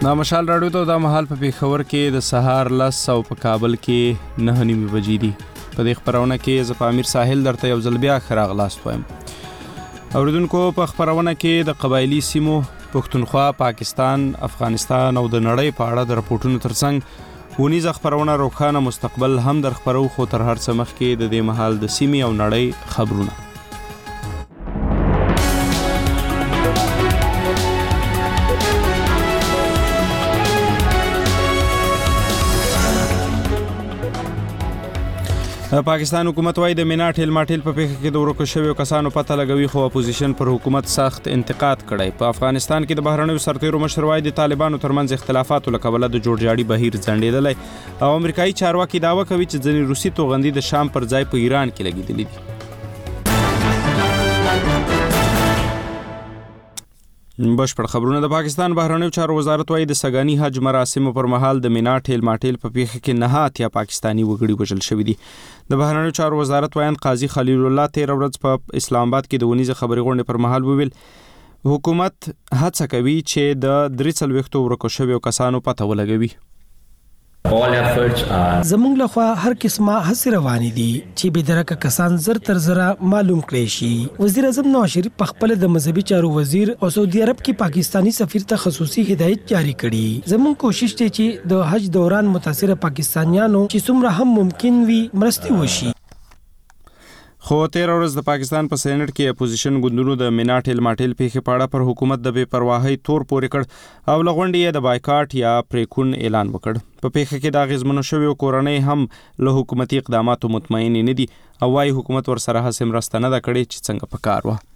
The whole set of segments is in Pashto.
دا مشال راډیو ته د مهال په پیښور کې د سهار 10 او په کابل کې 9:30 بجې دي. په دې خبرونه کې ز پامیر ساحل درته یو ځل بیا خراغلاست وایم. اوریدونکو په خبرونه کې د قبایلی سیمو پښتونخوا، پاکستان، افغانستان او د نړۍ په اړه د راپورټونو ترڅنګ ونیز خبرونه روښانه مستقبل هم در خبرو، خو تر هر څه مخکې د دې مهال د سیمې او نړۍ خبرونه. پاکستان حکومت وايي د مینا ټیل ماټیل په پیښه کې د ورکو شویو کسانو پته لګوي، خو اپوزیشن پر حکومت سخت انتقاد کړی. په افغانستان کې د بهرنیو سرتیرو مشر وايي د طالبانو ترمنځ اختلافاتو له کبله د جوړجاړي بهیر ځنډېدلی، او امریکایي چارواکي دعوه کوي چې ځینې روسي توغندي د شام پر ځای په ایران کې لګېدلي دي. بشپړ خبرونه. د پاکستان بهرنیو چارو وزارت وايي د سګانی حج مراسمو پر مهال د مینا ټیل ماټیل په پیښه کې 9 پاکستانی وګړي وژل شوي دي. د بهرنیو چارو وزارت وایي قاضي خلیل الله 13 ورځ په اسلام آباد کې د ونیزه خبري غونډې پر مهال وویل حکومت هڅه کوي چې د 43 ورکو شویو کسانو پته ولګوي. زمونږ لخوا هر قسمه هڅې روانې دي چې بېدرکه کسان زر تر زره معلوم کړي شي. وزیر اعظم نواز شریف په خپل د مذهبي چارو وزیر او سعودي عرب کې پاکستانی سفیر ته خصوصي هدایت جاری کړي. زمونږ کوشش دی چې د حج دوران متاثره پاکستانیانو چې څومره هم ممکن وي مرستې وشي. خو 13 ورځ د پاکستان په سېنات کې اپوزیشن ګوندونو د مینا ټیل ماټیل پیښې په اړه پر حکومت د بې پرواهۍ تور پورې کړ او لغونډې یې د بایکاټ یا پریکون اعلان وکړ. په پیښه کې د اغیزمنو شویو کورنۍ هم له حکومتي اقداماتو مطمئن نه دي او وايي حکومت ورسره هڅې مرسته نه ده کړې چې څنګه پکار وه.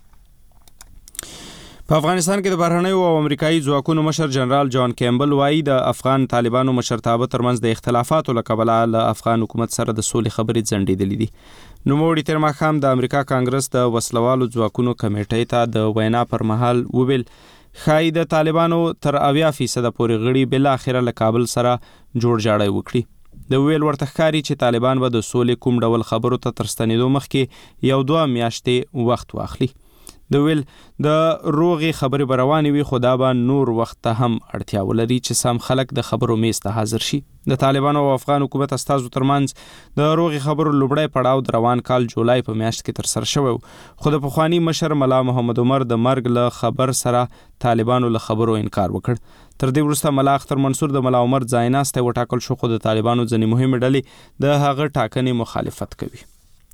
په افغانستان کې د بهرنیو او امریکایي ځواکونو مشر جنرال جان کیمبل وايي د افغان طالبانو مشرتابه ترمنځ د اختلافاتو له کبله له افغان حکومت سره د سولې خبرې ځنډېدلې دي. نوموړي تر ماښام د امریکا کانګرس د وسلوالو ځواکونو کمیټې ته د وینا پر مهال وویل ښایي د طالبانو تر 80% پورې غړي بالاخره له کابل سره جوړجاړی وکړي. د ویل ورته ښکاري چې طالبان به د سولې کوم ډول خبرو ته تر ستنېدو مخکې 1-2 میاشتې وخت واخلي. د ویل د روغي خبرې بروانې وي، خو دا به نور وخت ته هم اړتیا ولري چې سم خلک د خبرو میز ته حاضر شي. د طالبانو او افغان حکومت استازو ترمنځ د روغي خبرو لومړی پړاو د روان کال جولای په میاشت کې تر سره شوی، خو د پخوانی مشر ملا محمد عمر د مرګ له خبر سره طالبانو له خبرو انکار وکړ. تر دې وروسته ملا اختر منصور د ملا عمر ځایناستی وټاکل شو، خو د طالبانو ځینې مهمې ډلې د هغه ټاکنې مخالفت کوي.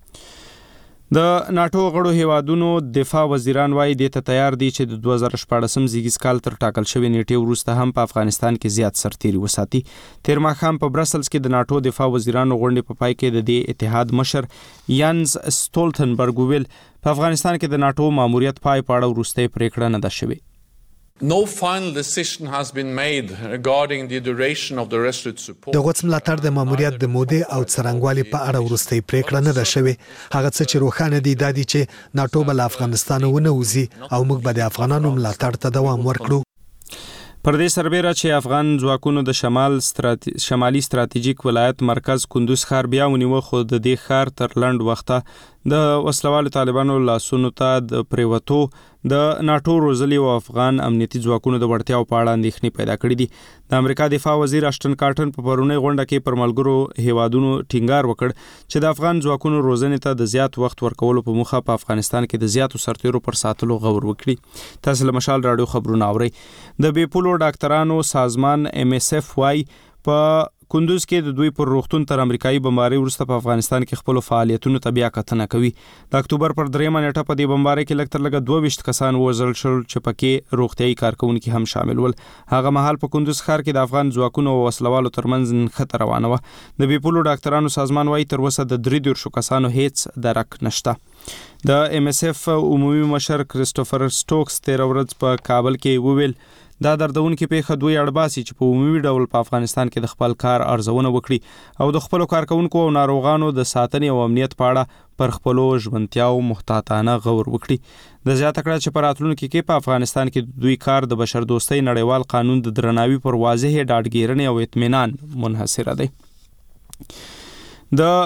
د ناتو غړو هیوادونو دفاع وزیران وايي دې ته تیار دي چې د 2014 زیږیز کال تر ټاکل شوی نیټې وروسته هم په افغانستان کې زیات سرتیري وساتي. تیر ماښام په برسلز کې د ناتو دفاع وزیرانو غونډې په پای کې د دې اتحاد مشر یانز سټولټنبرګ ویل په افغانستان کې د ناتو ماموریت پای پاړه وروستۍ پریکړه نه ده شوې. No final decision has been made regarding the duration of the resolute support. د غوڅ ملاتړ د ماموریت د مودې او څرنګوالي په اړه وروستۍ پریکړه نه ده شوې. هغه څه چې روښانه دي دا دي چې ناتو به له افغانستان ونه وځي او موږ به د افغانانو ملاتړ ته دوام ورکړو. پر دې سربېره چې افغان ځواکونو د شمالي ستراتیژیک ولایت مرکز کندوز ښار بیا ونیوه، خو د دې ښار تر لنډ وخته د وسلوالو طالبانو لاسونو ته د پریوتو د ناتو روزلي او افغان امنیتي ځواکونو د وړتیاو په اړه اندېښنې پیدا کړې دي. د امریکا دفاع وزیر اشټن کارټن په پرونی غونډه کې پر ملګرو هیوادونو ټینګار وکړ چې د افغان ځواکونو روزنې ته د زیات وخت ورکولو په موخه په افغانستان کې د زیاتو سرتیرو پر ساتلو غور وکړي. تاسو له مشال راډیو خبرونه اورئ. د بیپولو ډاکټرانو سازمان MSF وايي په کندوز کې د دوی پر روغتون تر امریکایي بمبارۍ وروسته په افغانستان کې خپل فعالیتونو ته بیا کتنه کوي. د اکتوبر پر 3 نیټه په دې بمبارۍ کې لږ تر لږه 22 کسان وژل شول چې پکې روغتیايي کارکونکي هم شامل ول. هغه مهال په کندوز ښار کې د افغان ځواکونو او وسلوالو ترمنځ نښته روانه وه. د بیپولو ډاکټرانو سازمان وايي تر اوسه د 43 کسانو هیڅ درک نشته. د MSF عمومي مشر کریسټوفر سټوکس 13 ورځ په کابل کې وویل دا دردونکې پیښه دوی اړباسي چې په عمومي ډول په افغانستان کې د خپل کار ارزونه وکړي او د خپلو کارکونکو او ناروغانو د ساتنې او امنیت په اړه پر خپلو ژمنتیاو محتاطانه غور وکړي. د زیاته کړه چې په راتلونکي کې په افغانستان کې دوی کار د بشردوستۍ نړیوال قانون د درناوي پر واضح ډاډګیرنې او اطمینان منحصره دی. د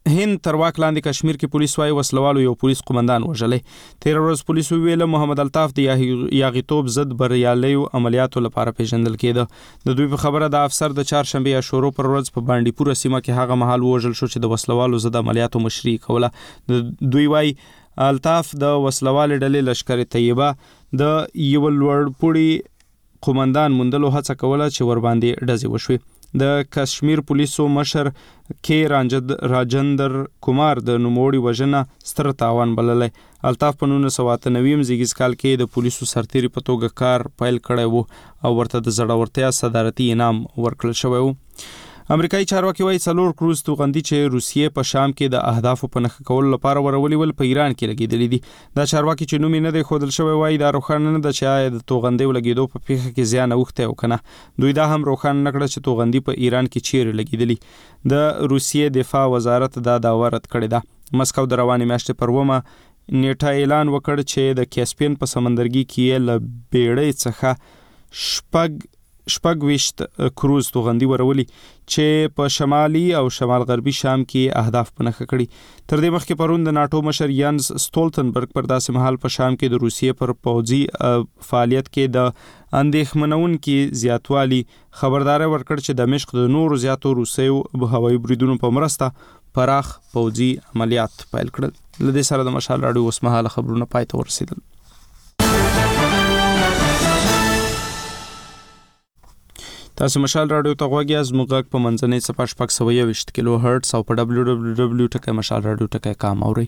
هند تر واک لاندې کشمیر کې پولیس وايي وسلوالو یو پولیس قومندان وژلې. تیر ورځ پولیسو ویل محمد الطاف د یاغیتوب ضد بریالیو عملیاتو لپاره پیژندل کېده. د دوی په خبره د افسر د چهارشنبه یا شورو پر ورځ په باندې پوره سیمه کې هغه مهال وژل شو چې د وسلوالو ضد عملیاتو مشري کوله. دوی وايي الطاف د وسلوال ډلې لشکر طیبه د یو لوړپوړي قومندان موندلو هڅه کوله چې ور باندې ډزې وشوي. د کشمیر پولیسو مشر کې راجندر کومار د نوموړي وژنه ستر تاوان بللی. الطاف په 1998 زیږیز کال کې د پولیسو سرتیري په توګه کار پیل کړی وو او ورته د زړورتیا صدارتي انعام ورکړل شوی وو. امریکایي چارواکي وايي 4 کروز توغندي چې روسیې په شام کې د اهدافو په نښه کولو لپاره ورولي ول په ایران کې لګیدلې دي. دا چارواکي چې نوم نه دی ښودل شوی وايي دا روښانه نه ده چې آیا د توغندي لګیدو په پیښه کې زیان اوښتی او کنه. دوی دا هم روښانه نه کړه چې توغندي په ایران کې چیرې لګیدلې. د روسیې دفاع وزارت دا دعوه رد کړې ده. مسکو د روانې میاشتې پر 9 نیټه اعلان وکړ چې د کیسپین په سمندرګي کې له بیړۍ څخه شپږ ویشت کروز توغندي ورولي چې په شمالي او شمال غربي شام کې اهداف په نښه کړي. تر دې مخکې پرون د ناتو مشر یانس سټولتنبرګ پر داسې مهال په شام کې د روسیې پر پوځي فعالیت کې د اندېښمنونکي زیاتوالي خبرداري ورکړ چې دمشق د نورو زیاتو روسیو هوایي بریدونو په مرسته پراخ پوځي عملیات پیل کړل. لدې سره د مشال راډیو اوس مهاله خبرونه پای ته ورسېدل. تاسو مشال راډیو ته غوږی از موږ په منځنۍ صفحه 621 کیلو هرتز او په www.mashalradio.com اورئ.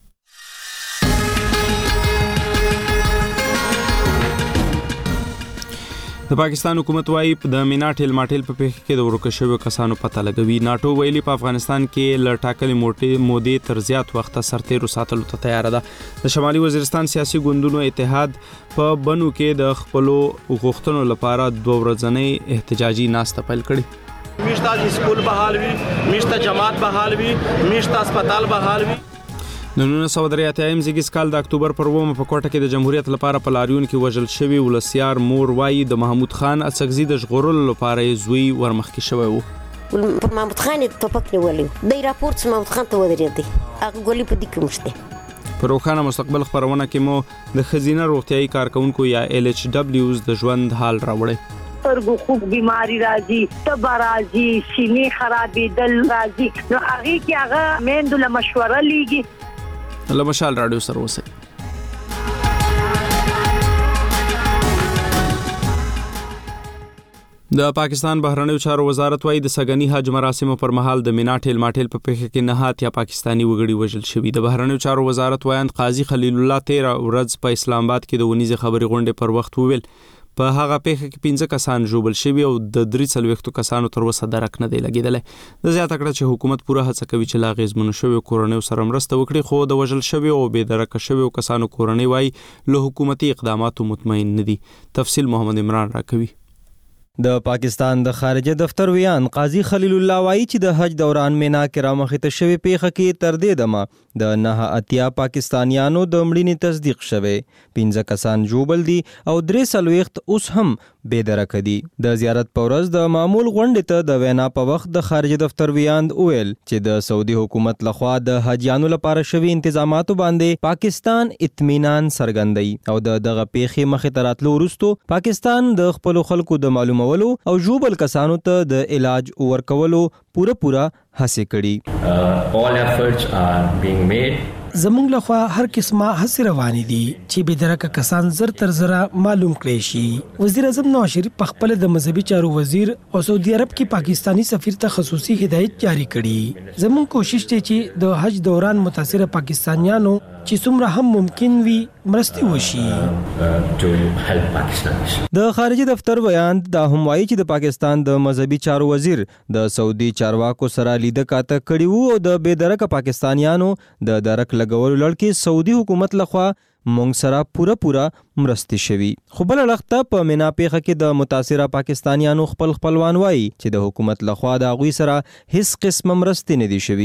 د پاکستان حکومت وايي د میناټیل ماټیل په پیښه کې د ورکه شویو کسانو پته لګوي. ناتو ویلي په افغانستان کې ل ټاکلې مودې تر زیات وخت سرتیرو ساتلو ته تیار ده. د شمالي وزیرستان سیاسي ګوندونو اتحاد په بنو کې د خپلو غوښتنو لپاره 2 ورځنۍ احتجاجي ناسته پیل کړې. میشته اسکول بحال وي، میشته جماعت بحال وي، میشته هسپتال بحال وي. د 1983 زیږیز کال د اکتوبر پر 9 په کوټه کې د جمهوریت لپاره په لاریون کې وژل شوی ولسیار مور وايي د محمود خان اڅکزي د ژغورلو لپاره زوی ورمخکې شوی وو. پر محمود خان ټوپک نیولی دی راپورټ محمود خان ته ودرېدی هغه ګولې په دې کې مشته. په روښانه مستقبل خبرونه کې مو د ښځینه روغتیايي کارکونکو یا LHWs د ژوند حال راوړی. سترګو خوب بیماری راځي، تب راځي، سینې خرابېدل راځي، نو هغه کې هغه میندو له مشوره لیږي. له مشال راډیو سره اوسئ. د پاکستان بهرنیو چارو وزارت وايي د سګنی حج مراسمو پر مهال د میناټیل ماټیل په پیښه کې 9 یا پاکستانی وګړي وژل شوي. د بهرنیو چارو وزارت وایي قاضي خلیل الله 13 ورځ په اسلام آباد کې د ونیزه خبري غونډې پر وخت وویل په هغه پیښه کې 15 کسان ژوبل شوي او د 43 کسانو تر اوسه درک نه دی لګیدلی. د زیاته کړه چې حکومت پوره هڅه کوي چې لا غیزمنو شویو کورنیو سره مرسته وکړي، خو د وژل شویو او بې درکه شویو کسانو کورنۍ وايي له حکومتي اقداماتو مطمئن نه دي. تفصیل محمد عمران راکوي. د پاکستان د خارجه دفتر ویان قاضي خلیل الله وايي چې د حج دوران مینا کې رامخته شوی پیښه کې تر دې دمه د 9 پاکستانیانو د مړینې تصدیق شوی، 15 کسان ژوبل دي او 43 اوس هم بې درکه دي. د زیارت په ورځ د معمول غونډې ته د وینا په وخت د خارجه دفتر ویاند ویل چې د سعودي حکومت لخوا د حجیانو لپاره شوی انتظاماتو باندې پاکستان اطمینان څرګندوي او دغه پیښې مخې ته راتلو وروسته پاکستان د خپل خلکو د معلومولو او ژوبل کسانو ته د علاج ورکولو پوره هڅه کړي. All efforts are being made. زمونږ لخوا هر قسمه هڅې روانې دي چې بې درکه کسان زر تر زره معلوم کړي شي. وزیر اعظم نواز شریف په خپل د مذهبي چارو وزیر او سعودي عرب کې پاکستانی سفیر ته خصوصي هدایت جاری کړي. زمونږ کوشش دی چې د حج دوران متاثره پاکستانیانو چې څومره هم ممکن وي مرستې وشي. د خارجي دفتر بیان دا هم وایي چې د پاکستان د مذهبي چارو وزیر د سعودي چارواکو سره لیده کاته کړي وو او د بې درکه پاکستانیانو د درک لګولو لړ کې سعودي حکومت لخوا مونږ سره پوره مرستې شوي. خو بل وخت په مینا پیښه کې د متاثره پاکستانیانو خپلوان وایي چې د حکومت لخوا د هغوی سره هیڅ قسم مرستې نه دي شوي.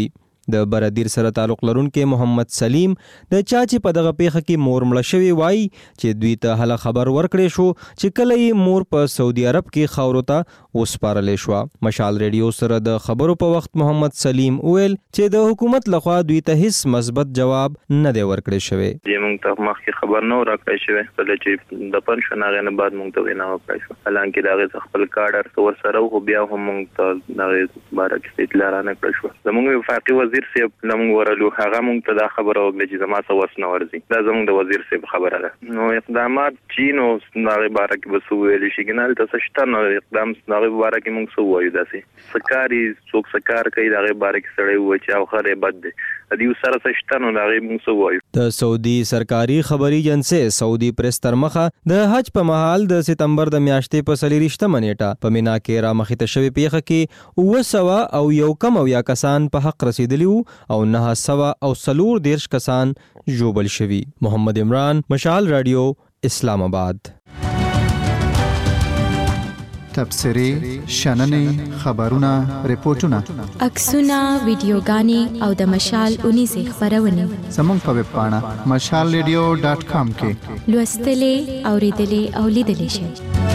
د بردیر سره تعلق لرونکي محمد سلیم د چا چې په دغه پیښه کې مور مړه شوی وای چې دوی ته هله خبر ورکړې شو چې کله یې مور په سعودي عرب کې خاورو ته وسپارلې شو. مشال ریډیو سره د خبرو په وخت محمد سلیم ویل چې د حکومت لخوا دوی ته هیڅ مثبت جواب نه دی ورکړی شوی. موږ ته مخکې خبر نه راکړی شوی کله چې د پنځه نه غنه بعد موږ ته وینا وکړای شو. حالانکه دا خپل کاډر څور سره خو بیا هم موږ ته دا بارک اطلاع نه کړی شو. زموږ وفاقي وزیر صاحب لمغ ورلو هغه موږ ته دا خبره وکړه چې زما څه وس نه ورځي. دا زموږ د وزیر صاحب خبره ده. نو اقدامات چینو نغه بارک بسو ویل شي ګنال تاسو شته نو اقدام نغه بارک موږ سو وایو داسې سکاري څوک سکار کوي دغه بارک سړی و چې او خره بد دي ادي سره سشته نو نغه موږ سو وایو. د سعودي سرکاري خبري ایجنسی سعودي پریس تر مخه د حج په مهال د ستمبر د میاشتې په 23 نیټه په مینا کې را مخې ته شوی پیښه کې 900 او یو کم او یا کسان په حق رسیدلی او 900 او 40 کسان جوبل شوی. محمد عمران، مشال رادیو، اسلام آباد. تبصری، شننې، خبرونه، ریپورتونه، عکسونه، ویډیوګانې او د مشال 19 خبرونه زموږ په ویب پاڼه mashalradio.com کې لوستلې، اوریدلې او لیدلې شئ.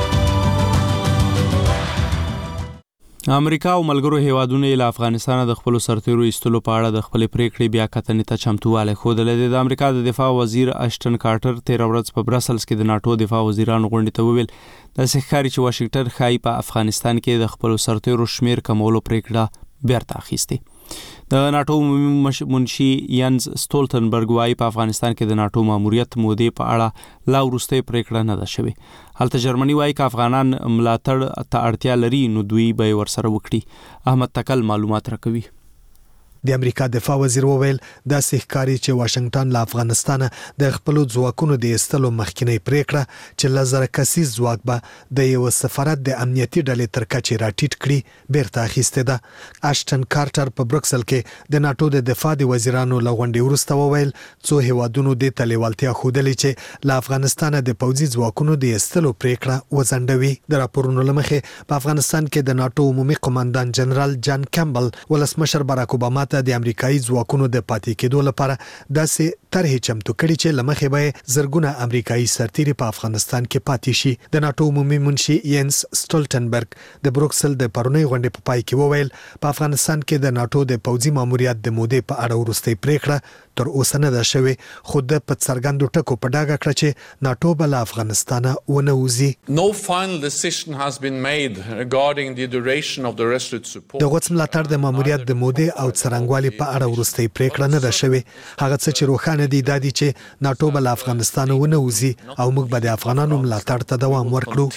امریکا او ملګرو هیوادونو له افغانستان د خپل سرتیرو ایستلو په اړه د خپل پریکړې بیا کتنې ته چمتواله خوده د امریکا د دفاع وزیر اشټن کارټر 13 ورځ په برسلز کې د ناتو دفاع وزیرانو غونډې ته وویل د سخکاري چې واشنگټن خای په افغانستان کې د خپل سرتیرو شمیر کمولو پریکړه بیرته اخیسته. د ناتو منشي ینز سټولټنبرګ وايي په افغانستان کې د ناتو ماموریت مودې په اړه لا وروسته پریکړه نه ده شوې. هلته جرمني وايي چې افغانان ملاتړ ته اړتیا لري نو دوی به ورسره وکړي. احمد تکل معلومات راکوي. د امریکا دفاع وزیر وویل دا سحکاري چې واشنگټن له افغانستان د خپل ځواکونو د ایستلو مخکینی پریکړه چې لزر کسیز ځواک به د یو سفارت د امنیتي ډلې تر کچې راټیټ کړي بیرته اخیسته ده. اشټن کارټر په بروکسل کې د ناتو د دفاع د وزیرانو له غونډې وروسته وویل څو هیوادونو د تلیوالتیا خودلې چې له افغانستان د پوځي ځواکونو د ایستلو پریکړه وزندوي. د راپورونو لمخې په افغانستان کې د ناتو عمومي قوماندان جنرال جان کیمبل ولسمشر باراک اوباما ته د امریکایي ځواکونو د پاتې کېدو لپاره داسې طرحې چمتو کړي چې لمخې به زرګونه امریکایي سرتیري په افغانستان کې پاتې شي. د ناتو عمومي منشي ینس سټولټنبرګ د بروکسل د پرونی غونډې په پای کې وویل په افغانستان کې د ناتو د پوځي ماموریت د مودې په اړه وروستۍ پریکړه تر اوسه نه ده شوې، خو د په څرګندو ټکو په ډاګه کړه چې ناتو به له افغانستانه ونه وځي. No final decision has been made regarding the duration of the resolute support. د غوڅ ملاتړ د ماموریت د مودې او څرنګوالي په اړه وروستۍ پریکړه نه ده شوې. هغه څه چې روښانه دي دا دي چې ناتو به له افغانستانه ونه وځي او موږ به د افغانانو ملاتړ ته دوام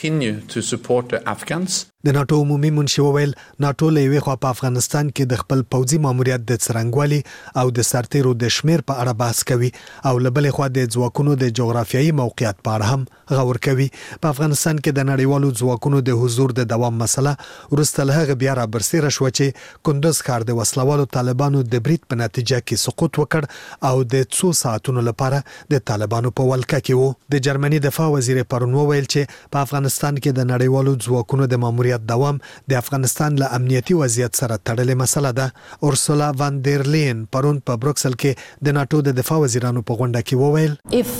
ورکړو. د ناتو عمومي منشي وویل ناتو له یوې خوا په افغانستان کې د خپل پوځي ماموریت د څرنګوالي او د سرتیرو د شمیر په اړه بحث کوي او له بلې خوا د ځواکونو د جغرافیایي موقعیت په اړه هم غور کوي. په افغانستان کې د نړیوالو ځواکونو د حضور د دوام مسله وروسته له هغه بیا را برسېره شوه چې کندوز ښار د وسلوالو طالبانو د برید په نتیجه کې سقوط وکړ او د څو ساعتونو لپاره د طالبانو په ولکه کې وو. د جرمني دفاع وزیر پرون وویل چې په افغانستان کې د نړیوالو ځواکونو د ماموریت دوام د افغانستان له امنیتي وضعیت سره تړلې مسله ده. اورسولا وان دیر لین پرون په بروکسل کې د ناتو د دفاع وزیرانو په غونډه کې وویل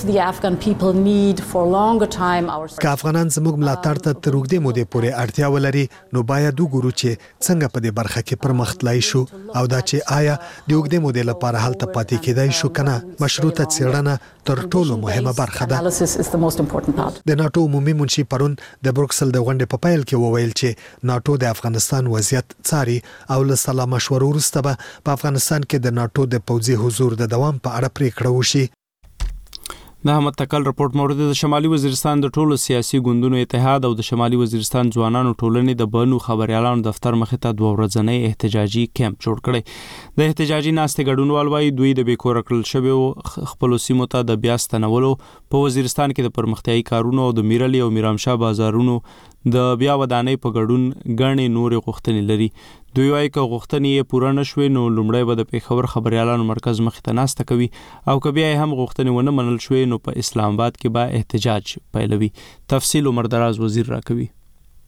که افغانان زموږ ملاتړ ته تر اوږدې مودې پورې اړتیا ولري نو باید وګورو چې څنګه په دې برخه کې پرمخ تلای شو او دا چې آیا د اوږدې مودې لپاره هلته پاتې کېدای شو کنه. مشروطه څېړنه تر ټولو مهمه برخه ده. د ناتو عمومي منشي پرون د بروکسل د غونډې په پیل کې وویل چې ناتو د افغانستان وضعیت څاري او له سلا مشورو وروسته به په افغانستان کې د ناتو د پوځي حضور د دوام په اړه پریکړه وشي. د احمد تکل رپورت مورد د شمالي وزیرستان د ټولو سیاسي ګوندونو اتحاد او د شمالي وزیرستان ځوانانو ټولنې د بنو خبريالانو دفتر مخې ته 2 ورځنی احتجاجي کیمپ جوړ کړی. د احتجاجي ناستې ګډونوال وايي دوی د بیکور کړل شوی خپل سیمو ته د بیا ستنولو په وزیرستان کې د پرمختیايي کارونو او د میرالي او میرامشاه بازارونو د بیا ودانۍ په ګډون غنې نورې غوښتنې لري. دوی وايي که غوښتنې یې پوره نشوي نو لومړی به د پیښور خبريالانو مرکز مخې ته ناسته کوي او که بیا هم غوښتنې ونه منل شوي نو په اسلام آباد کې به احتجاج پیلوي. تفصیل عمر دراز وزیر راکوي.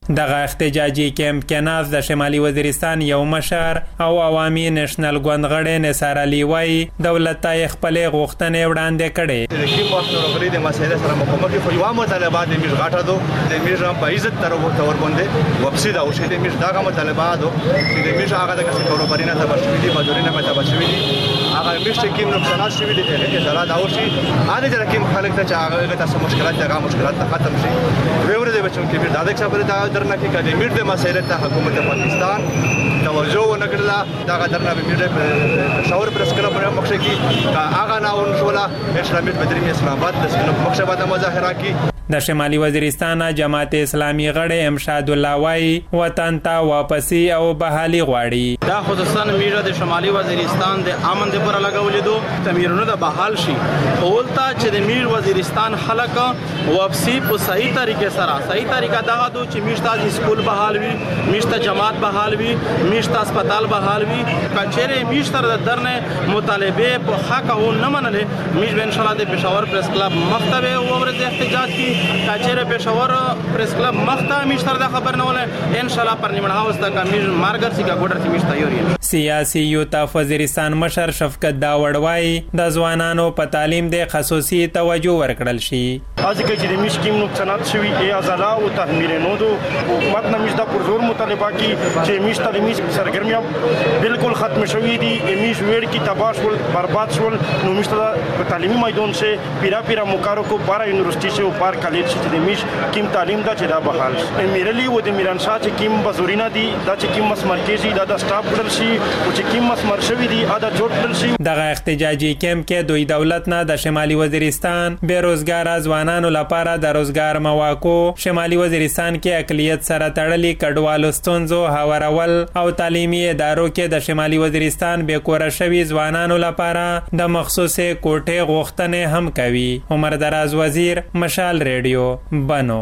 دغه احتجاجي کیمپ کې ناز د شمالي وزیرستان یو مشر او عوامي نېشنل ګوند غړی نثار علي وایي دولت ته خپلې غوښتنې وړاندې کړې. د کوم وخت نورغلي د مسایلو سره مخامخ خو یو مطالبات د میږ غاټه دو د میږ په عزت تر باندې واپسی دا او شي د میږ دغه مطالبات چې د میږ هغه د کاروباري نه تبشوي دي بازارونه په تبشوي دي هغه میږ کوم نقصانات شوي دي هغه زړه دا او شي هغه د کوم خلک ته چې هغه تاسو مشکلات دغه مشکلات ختم شي ویور د بچو کې دا د خبره دا درنه کې کړي میږ د مسایلو ته حکومت پاکستان توجه ونکړه دا درنه به میږ شاور پرس کلب په مخ کې هغه نه ونشوله اسلامي بدري اسلام آباد د سکلب مخ باندې مظاهره کی. د شمالي وزیرستان جماعت اسلامي غړی امشاد الله وایي وطن ته واپسی او بحالي غواړي. دا خصوصا میږ د شمالي وزیرستان د امن د پر لګولې دو تمیرونه د بحال شي اولتا چې د میږ وزیرستان خلک واپسی په صحیح طریقې سره صحیح طریقه دا دو چې میږ ته سکول بحال وي میږ ته جماعت بحال وي میږ ته هسپتال بحال وي کچېره میږ تر درنه مطالبه په حق او نه منلې میږ ان شاء الله د پېښور پریس کلب مکتب او ورته احتجاج کی کچېره پېښور پریس کلب مخته میشتر د خبر نه وله ان شاء الله پر نیمه هاوس د کمیر مارګر سی کا ګوډر سی میشته یوري. سیاسي یوتا وزیرستان مشر شفقت داوړ وایي د ځوانانو په تعلیم د خصوصي توجه ورکړل شي. از چې د میش کیم نقصانات شوي ای ازالا او تحمیل نو دو حکومت نه میشته پر زور مطالبه کی چې میش تعلیمي سرګرمیاں بالکل ختم شوي دي میش ویړ کی تباہ شول برباد شول نو میشته په تعلیمي میدان سے پیرا مکارو کو 12 یونیورسيټي سے بار کالج چې د میش کیم تعلیم دا چې دا بحال شي میرلی و د میران شاه چې کیم بزورینا دي دا چې کیم مس مرکزي دا د سټاف بدل شي او چې کیم مس مرشوي دي دا جوړ بدل شي. دغه احتجاجي کیمپ کې دوی دولت نه د شمالي وزیرستان بیروزګار ځوانانو لپاره د روزګار مواقع شمالي وزیرستان کې اقلیت سره تړلي کډوالو ستونزو هوارول او تعلیمي ادارو کې د شمالي وزیرستان بیکوره شوي ځوانانو لپاره د مخصوصه کوټې غوښتنې هم کوي. عمر دراز وزیر مشال ریډیو بنو.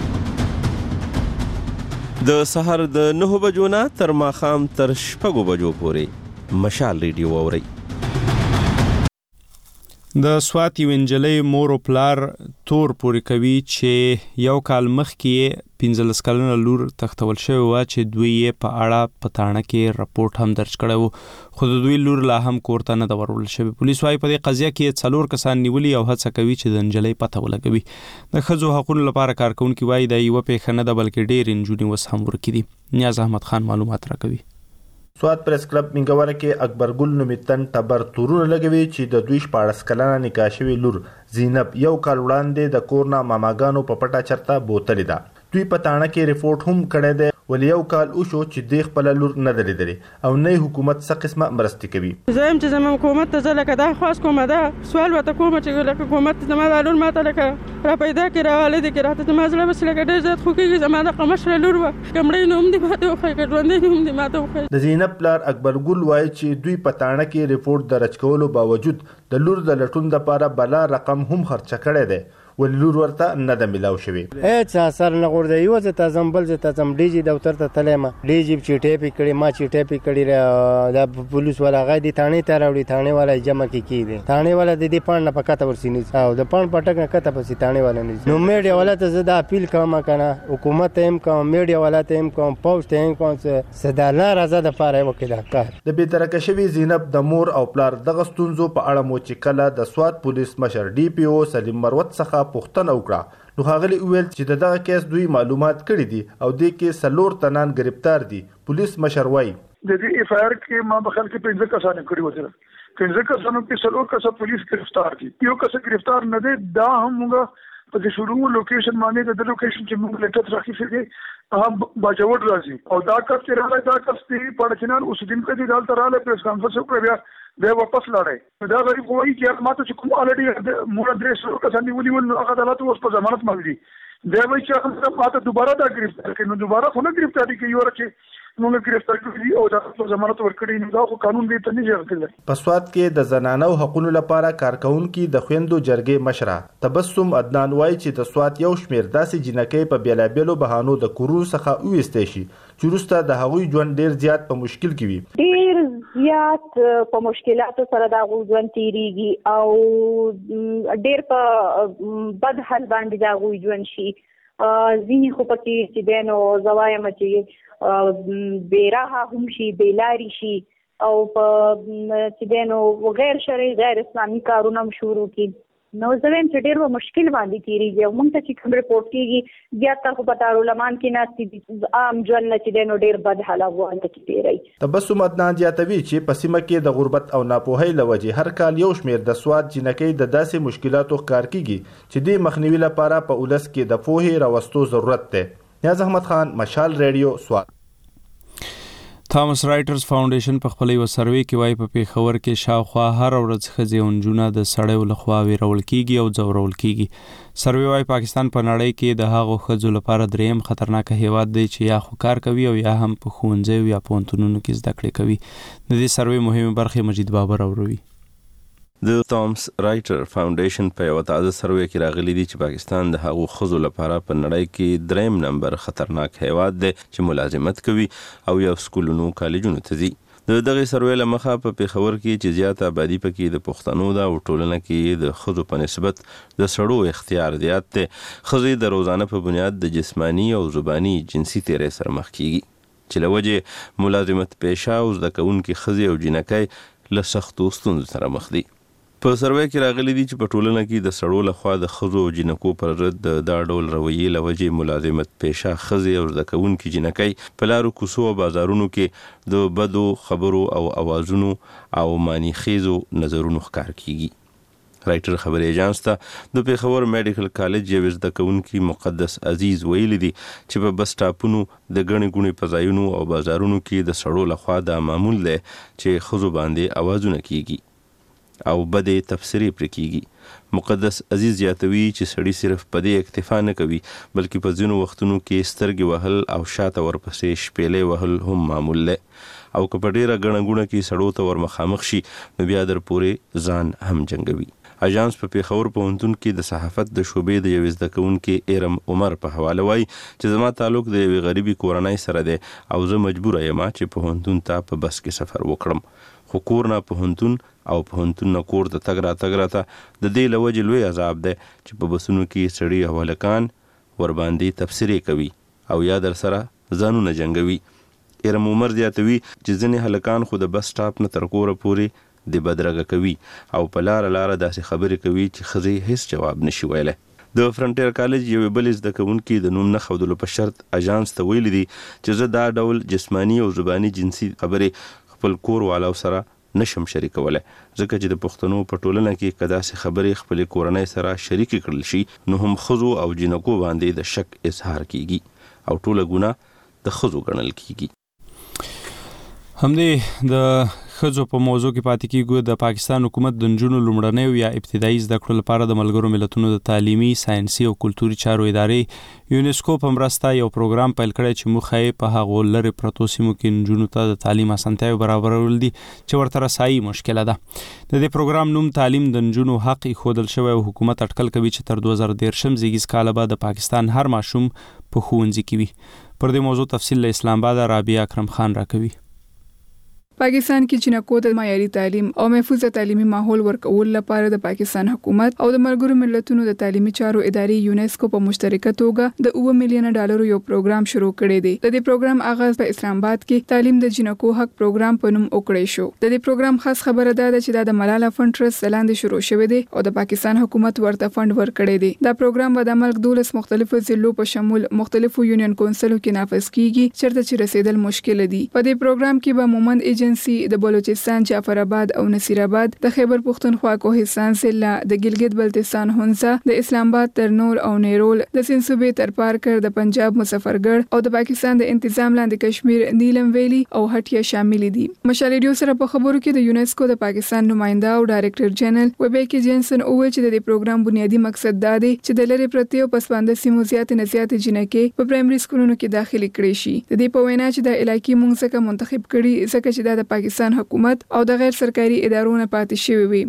د سحر د 9 بجو نه تر ماخام تر 6 بجو پورې مشال ریډیو اوري. د سوات یو انجلۍ مور او پلار تور پورې کوي چې یو کال مخکې 15 کلنه لور تختول شوی و چې دوی یې په اړه پتاڼه کې راپورټ هم درج کړی و خو د دوی لور لا هم کور ته نه ده ورول شوی. پولیس وايي په دې قضیه کې 4 کسان نیولي او هڅه کوي چې د انجلۍ پته ولګوي. د ښځو حقوقو لپاره کارکونکي وايي دا یوه پیښه نه ده بلکې ډېر نجونې اوس هم ورکې دي. نیاز احمد خان معلومات راکوي. سوات پریس کلب منګوره کې اکبر ګل نومیتن تبر تورونه لګوي چې د دوی 14 کلنه نکاح شوی لور زینب یو کال وړاندې د کورنا ماماګانو په پټه چرته بوتلې ده. دوی په تاڼه کې ریپورت هم کړی دی ولې یو کال وشو چې د خپل لور نه ده لیدلې او نه حکومت څه قسمه مرستې کوي. زه هم چې زما حکومت ته لکه دا خواست کومه ده سوال ورته کوم چې لکه حکومت زما د لور ماته لکه را پیدا کړي راواله دي کې راته زما زړه بس لکه ډېر زیات خو کېږي زما د قمشره لور وه کمړۍ نوم دې ماته وښایي ګډوندۍ نوم دې ماته وښایي. د زینب پلار اکبر ګل وایي چې دوی په تاڼه کې ریپورت درج کولو باوجود د لور د لټون لپاره بلا رقم هم خرچه کړی دی ولور ورته نه د ملاو شوی. هیڅ اثر نه غوړدی یو ځه تاسم بل ځه تاسم ډیجی دفتر ته تلم ډیجی چټې پی کړي ما چټې پی کړي د پولیس والا غي تانه ته راوړي تانه والا جمع کی دي تانه والا د دې پاڼه په کته ورسینی او د پاڼ پټک نه کته پسې تانه والا نه نو میډیا والا ته زه د اپیل کوم کنه حکومت هم کوم میډیا والا ته هم کوم پوسټ هم کوم صداله راځه د پاره وکړه کار. د بیترکه شوی زینب د مور او پلار د غستونزو په اړه مو چې کله د سوات پولیس مشر ډي پی او سلیم مروت څخه پوښتنه وکړه نو هغه ویل چې دغه کیس دوی معلومات کړي دي او د کې 4 تنان گرفتار دي. پولیس مشر وایي د دې اف آی آر کې ما بخل کې 15 کسان کړي وځل 15 کسانو کې 4 کس پولیس گرفتار دي یو کس گرفتار نه دي دا همغه په دې شروع لوکیشن باندې د لوکیشن چې موږ لیټر راکې شي هغه باجوړ راځي او دا کس چې راځي دا کس دی پړچنان اوس دین کې دال تراله پریس کانفرنس وکړه بیا واپس لاړی دا غریب وایي چې ماته چې کوم الریډي مور ادرس کسان نیولي ول هغه عدالت اوس په ضمانت باندې دی وایي چې هغه ماته دوباره دا گرفتار کړي نو دوباره خو نه گرفتاری کوي ورکه موږ گرفتار کړی او دا په ضمانت ورکړي نو دا خو قانون دی ته نه ځي. په سوات کې د زنانو حقوقو لپاره کارکونکو د خويندو جرګې مشره تبسم عدنان وایي چې د سوات یو شمیر داسې جنکې په بیلابیلو بهانو د کورو څخه وېستې شي چې وروسته د هغوی ژوند ډیر زیات په مشکل کې وي. ډیر زیات په مشکلاتو سره د هغوی ژوند تیریږي او ډیر په بد حال باندې د هغوی ژوند شي ځینې خو پکې چې دی نو زوایم چې بیراها هم شي بیلاری شي او چې دی نو غیر شرعي غیر اسلامي کارونه هم شروع کړي. نو زه وایم چې ډېر مشکل باندې تېرېږي او موږ ته چې کوم رپورټ کېږي زیاتره خو په دارالمان کې ناستې دي عام ژوند نه چې دی نو ډېر بد حالت ورته کې تېروي. تبسم عدنان زیاتوي چې په سیمه کې د غربت او ناپوهۍ له وجې هر کال یو شمېر د سواد جنکۍ د داسې مشکلاتو ښکار کېږي چې د مخنیوي لپاره په ولس کې د پوهې راوستو ضرورت دی. نیاز احمد خان، مشال ریډیو، سواد. تامس رایټرز فاونډیشن په خپل یو سروې کې وایي په پیښور کې شاوخوا هر ورځ ښځې او نجونې د سړیو لخوا ویرول کیږي او ځورول کیږي. سروې وایي پاکستان په نړۍ کې د هغو ښځو لپاره دریم خطرناک هیواد دی چې یا خو کار کوي او یا هم په ښوونځیو یا پوهنتونونو کې زده کړې کوي. د دې سروې مهمه برخه مجید بابر اوروي. د تامس رایټر فاونډیشن په یو تازه سروې کې راغلي دي چې پاکستان د هغو ښځو لپاره په نړۍ کې دریم نمبر خطرناک هیواد دی چې ملازمت کوي او یا سکولونو کالجونو ته ځي. د دغه سروې له مخه په پیښور کې چې زیاته آبادي پکې د پښتنو ده او ټولنه کې د ښځو په نسبت د سړو اختیار زیات دی. ښځې د روزانه په بنیاد د جسمانی او زبانی جنسي تیرې سره مخ کیږي چې له وجې ملازمت پیشه او زده کوونکې ښځې او جنکۍ له سختو ستونزو سره مخ دي. په سروې کې راغلي دي چې په ټولنه کې د سړو لخوا د ښځو او جنکو پر ضد د دا ډول رویې له وجې ملازمت پیشه ښځې او زده کوونکې جنکۍ په لارو کوڅو او بازارونو کې د بدو خبرو او اوازونو او معنی خیزو نظرونو ښکار کیږي. رایټر خبري ایجانس ته د پیښور میډیکل کالج یو زده کوونکي مقدس عزیز ویلي دي چې په بس سټاپونو د ګڼې ګوڼې په ځایونو او بازارونو کې د سړو لخوا دا معمول دی چې ښځو باندې اوازونه کیږي او بدې تفسیرې پرې کیږي. مقدس عزیز زیاتوي چې سړی صرف په دې اکتفا نه کوي بلکې په ځینو وختونو کې سترګې وهل او شاته ورپسې شپېلې وهل هم معمول دی او که په ډیره ګڼه ګوڼه کې سړو ته ور مخامخ شي نو بیا در پورې ځان هم جنګوي. اژانس په پیښور پوهنتون کې د صحافت د شعبې د یو زده کوونکي ایرم عمر په حواله وایي چې زما تعلق د یوې غریبي کورنۍ سره دی او زه مجبوره یم چې پوهنتون ته په بس کې سفر وکړم، خو کور نه پوهنتون او پوهنتون نه کور ته تګ راته د دې له وجې لوی عذاب دی چې په بسونو کې سړي او هلکان ورباندې تبصرې کوي او یا در سره ځانونه جنګوي. ایرم عمر زیاتوي چې ځینې هلکان خو د بس سټاپ نه تر کوره پورې د بدرګه کوي او په لاره داسې خبرې کوي چې ښځې هیڅ جواب نشي ویلی. د فرنټیر کالج یو بل زده کوونکي د نوم نه ښودلو په شرط اژانس ته ویلي دي چې زه دا ډول جسمانی او زبانی جنسي خبرې خپل کور والو سره نشم شریکولی ځکه چې د پښتنو په ټولنه کې که داسې خبرې خپلې کورنۍ سره شریکې کړل شي نو هم ښځو او جنکو باندې د شک اظهار کیږي او ټوله ګناه د ښځو ګڼل کیږي. همدې د ښځو په موضوع کې پاتې کیږو. د پاکستان حکومت د نجونو لومړنیو یا ابتدایي زده کړو لپاره د ملګرو ملتونو د تعلیمي، ساینسي او کلتوري چارو ادارې یونیسکو په مرسته یو پروګرام پیل کړی چې موخه یې په هغو لرې پرتو سیمو کې نجونو ته د تعلیم اسانتیاوې برابرول دي چې ورته رسایي مشکله ده. د دې پروګرام نوم تعلیم د نجونو حق ایښودل شوی او حکومت اټکل کوي چې تر 2013 زیږیز کاله به د پاکستان هر ماشوم په ښوونځي کې وي. پر دې موضوع تفصیل له اسلام آباد رابعه اکرم خان راکوي. پاکستان کې جنکو ته معیاري تعلیم او محفوظ تعلیمي ماحول ورکول لپاره د پاکستان حکومت او د ملګرو ملتونو د تعلیمي چارو ادارې یونیسکو په مشترکه توګه د 9 میلیون ډالر یو پروګرام شروع کړی دی. د دې پروګرام آغاز په اسلام آباد کې تعلیم د جنکو حق پروګرام په نوم وکړی شو. د دې پروګرام خاص خبره ده چې دا د ملاله فند ټرست لاندې شروع شوی دی او د پاکستان حکومت ورته فند ورکړی دی. دا پروګرام به د ملک 12 مختلفو ضلعو په شمول مختلفو یونین کونسلو کې نافذ کیږي چیرته چې رسیدل مشکل دي. په دې پروګرام کې به مومند ایجنسی د بلوچستان، جعفر آباد او نصیر آباد، د خیبر پختونخوا کوهستان ضلع، د ګلګت بلتستان هونزا، د اسلام آباد ترنول او نیرول، د سند صوبې تر پارکر، د پنجاب مظفرګړ او د پاکستان د انتظام لاندې کشمیر نیلم ویلی او هټیا شامل دي. مشال ریډیو سره په خبرو کې د یونیسکو د پاکستان نماینده او ډایرکټر جنرال وبیکی جنسن وویل چې د دې پروګرام بنیادی مقصد دا دی چې د لری پرتی او پسپانده سیمو زیات نه زیات جنکې په پرایمري سکولونو کې داخلي کړي شي. د دې په وینا چې د علاقې مونږ څخه منتخب کړي ځکه چې دا د پاکستان حکومت او د غیر سرکاري ادارو نه پاتې شوی وي.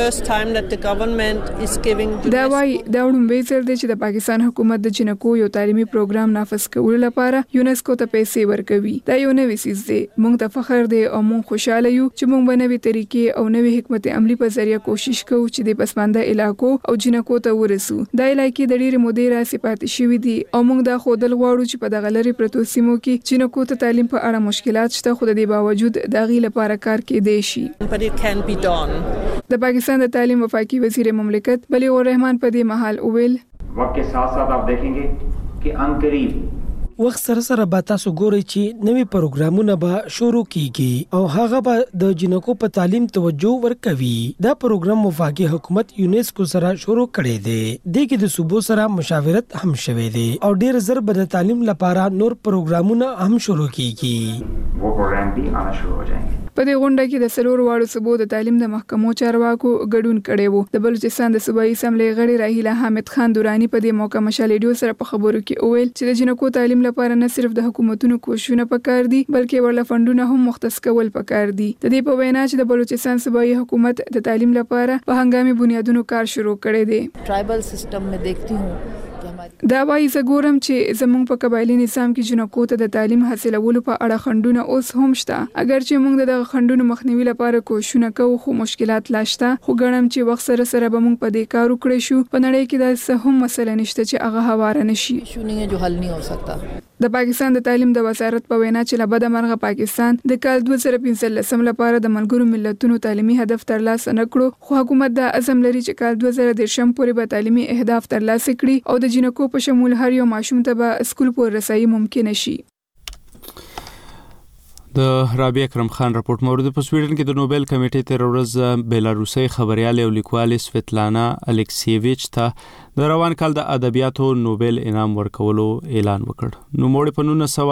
دا وايي دا وړاندوي ځل دی چې د پاکستان حکومت د جنکو یو تعلیمي پروګرام نافذ کولو لپاره یونسکو ته پیسې ورکوي. دا یو نوې سیز دی. موږ ته فخر دی او موږ خوشاله یو چې موږ به نوې طریقې او نوې حکمت عملی په ذریعہ کوشش کوو چې د پسمانده علاقو او جنکو ته ورسو. دا علاقې د ډېرې مودې راځي پاتې شوی دي او موږ دا خودل غواړو چې په دغه لري پروتو سیمو کې جنکو ته تعلیم په اړه مشکلات شته، خو د دې باوجود د غي لپاره کار کېدای شي. د پاکستان د تعلیم وفاقي وزیر مملکت بلیغ الرحمن په دې مهال وویل وقت के साथ साथ आप देखेंगे कि अनकरीब وخت سره سره به تاسو ګورئ چې نوې پروګرامونه به شروع کیږي او هغه به د جنکو په تعلیم توجه ورکوي. دا پروګرام وفاقي حکومت یونسکو سره شروع کړی دی. د کې د صوبو سره مشاورت هم شوی دی او ډیر زر به د تعلیم لپاره نور پروګرامونه هم شروع کیږي. वो प्रोग्राम भी आना शुरू हो जाएंगे. په دې غونډه کې د سلور واړو صوبو د تعلیم د محکمو چارواکو ګډون کړي وو. د بلوچستان د صوبایي اسمبلی غړي راهیله حامد خان دورانی په دې موقع مشال ریډیو سره په خبرو کې وویل چې د جنکو تعلیم لپاره نه صرف د حکومتونو کوښښونه پکار دي بلکې ورله فندونه هم مختص کول پکار دي. د دې په وینا چې د بلوچستان صوبایي حکومت د تعلیم لپاره په هنګامي بنیادونو کار شروع کړی دی. ट्राइबल सिस्टम में देखती हूँ دا وايي زه ګورم چې زموږ په قبایلی نظام کې جنکو ته د تعلیم حاصلولو په اړه خندونه اوس هم شته. اگر چې موږ د خندونو مخنیوي لپاره کوښښونه کوو خو مشکلات لا شته. خو ګڼم چې وخت سره سره به موږ په دې کار وکړو شو. په نړۍ کې دا څه هم مسله نشته چې هغه هواره نشي. जो हल नहीं हो सकता. د پاکستان د تعلیم د وزارت په وینا چې له بده مرغه پاکستان د کال 2015 لپاره د ملګرو ملتونو تعلیمي هدف ترلاسه نکړو، خو حکومت د عزم لري چې کال 2013 پورې به تعلیمي اهداف ترلاسه کړي او د جنکو په شمول هر یو ماشوم ته به سکول پورې رسایي ممکن شي. د رابعه اکرم خان راپورټ مورد په سویډن کې د نوبل کمیټې تر ورځ بیلاروسي خبريال او لیکوال سویتلانا الکسیویچ ته د روان کال د ادبیاتو نوبل انعام ورکولو اعلان وکړ. نو موړ په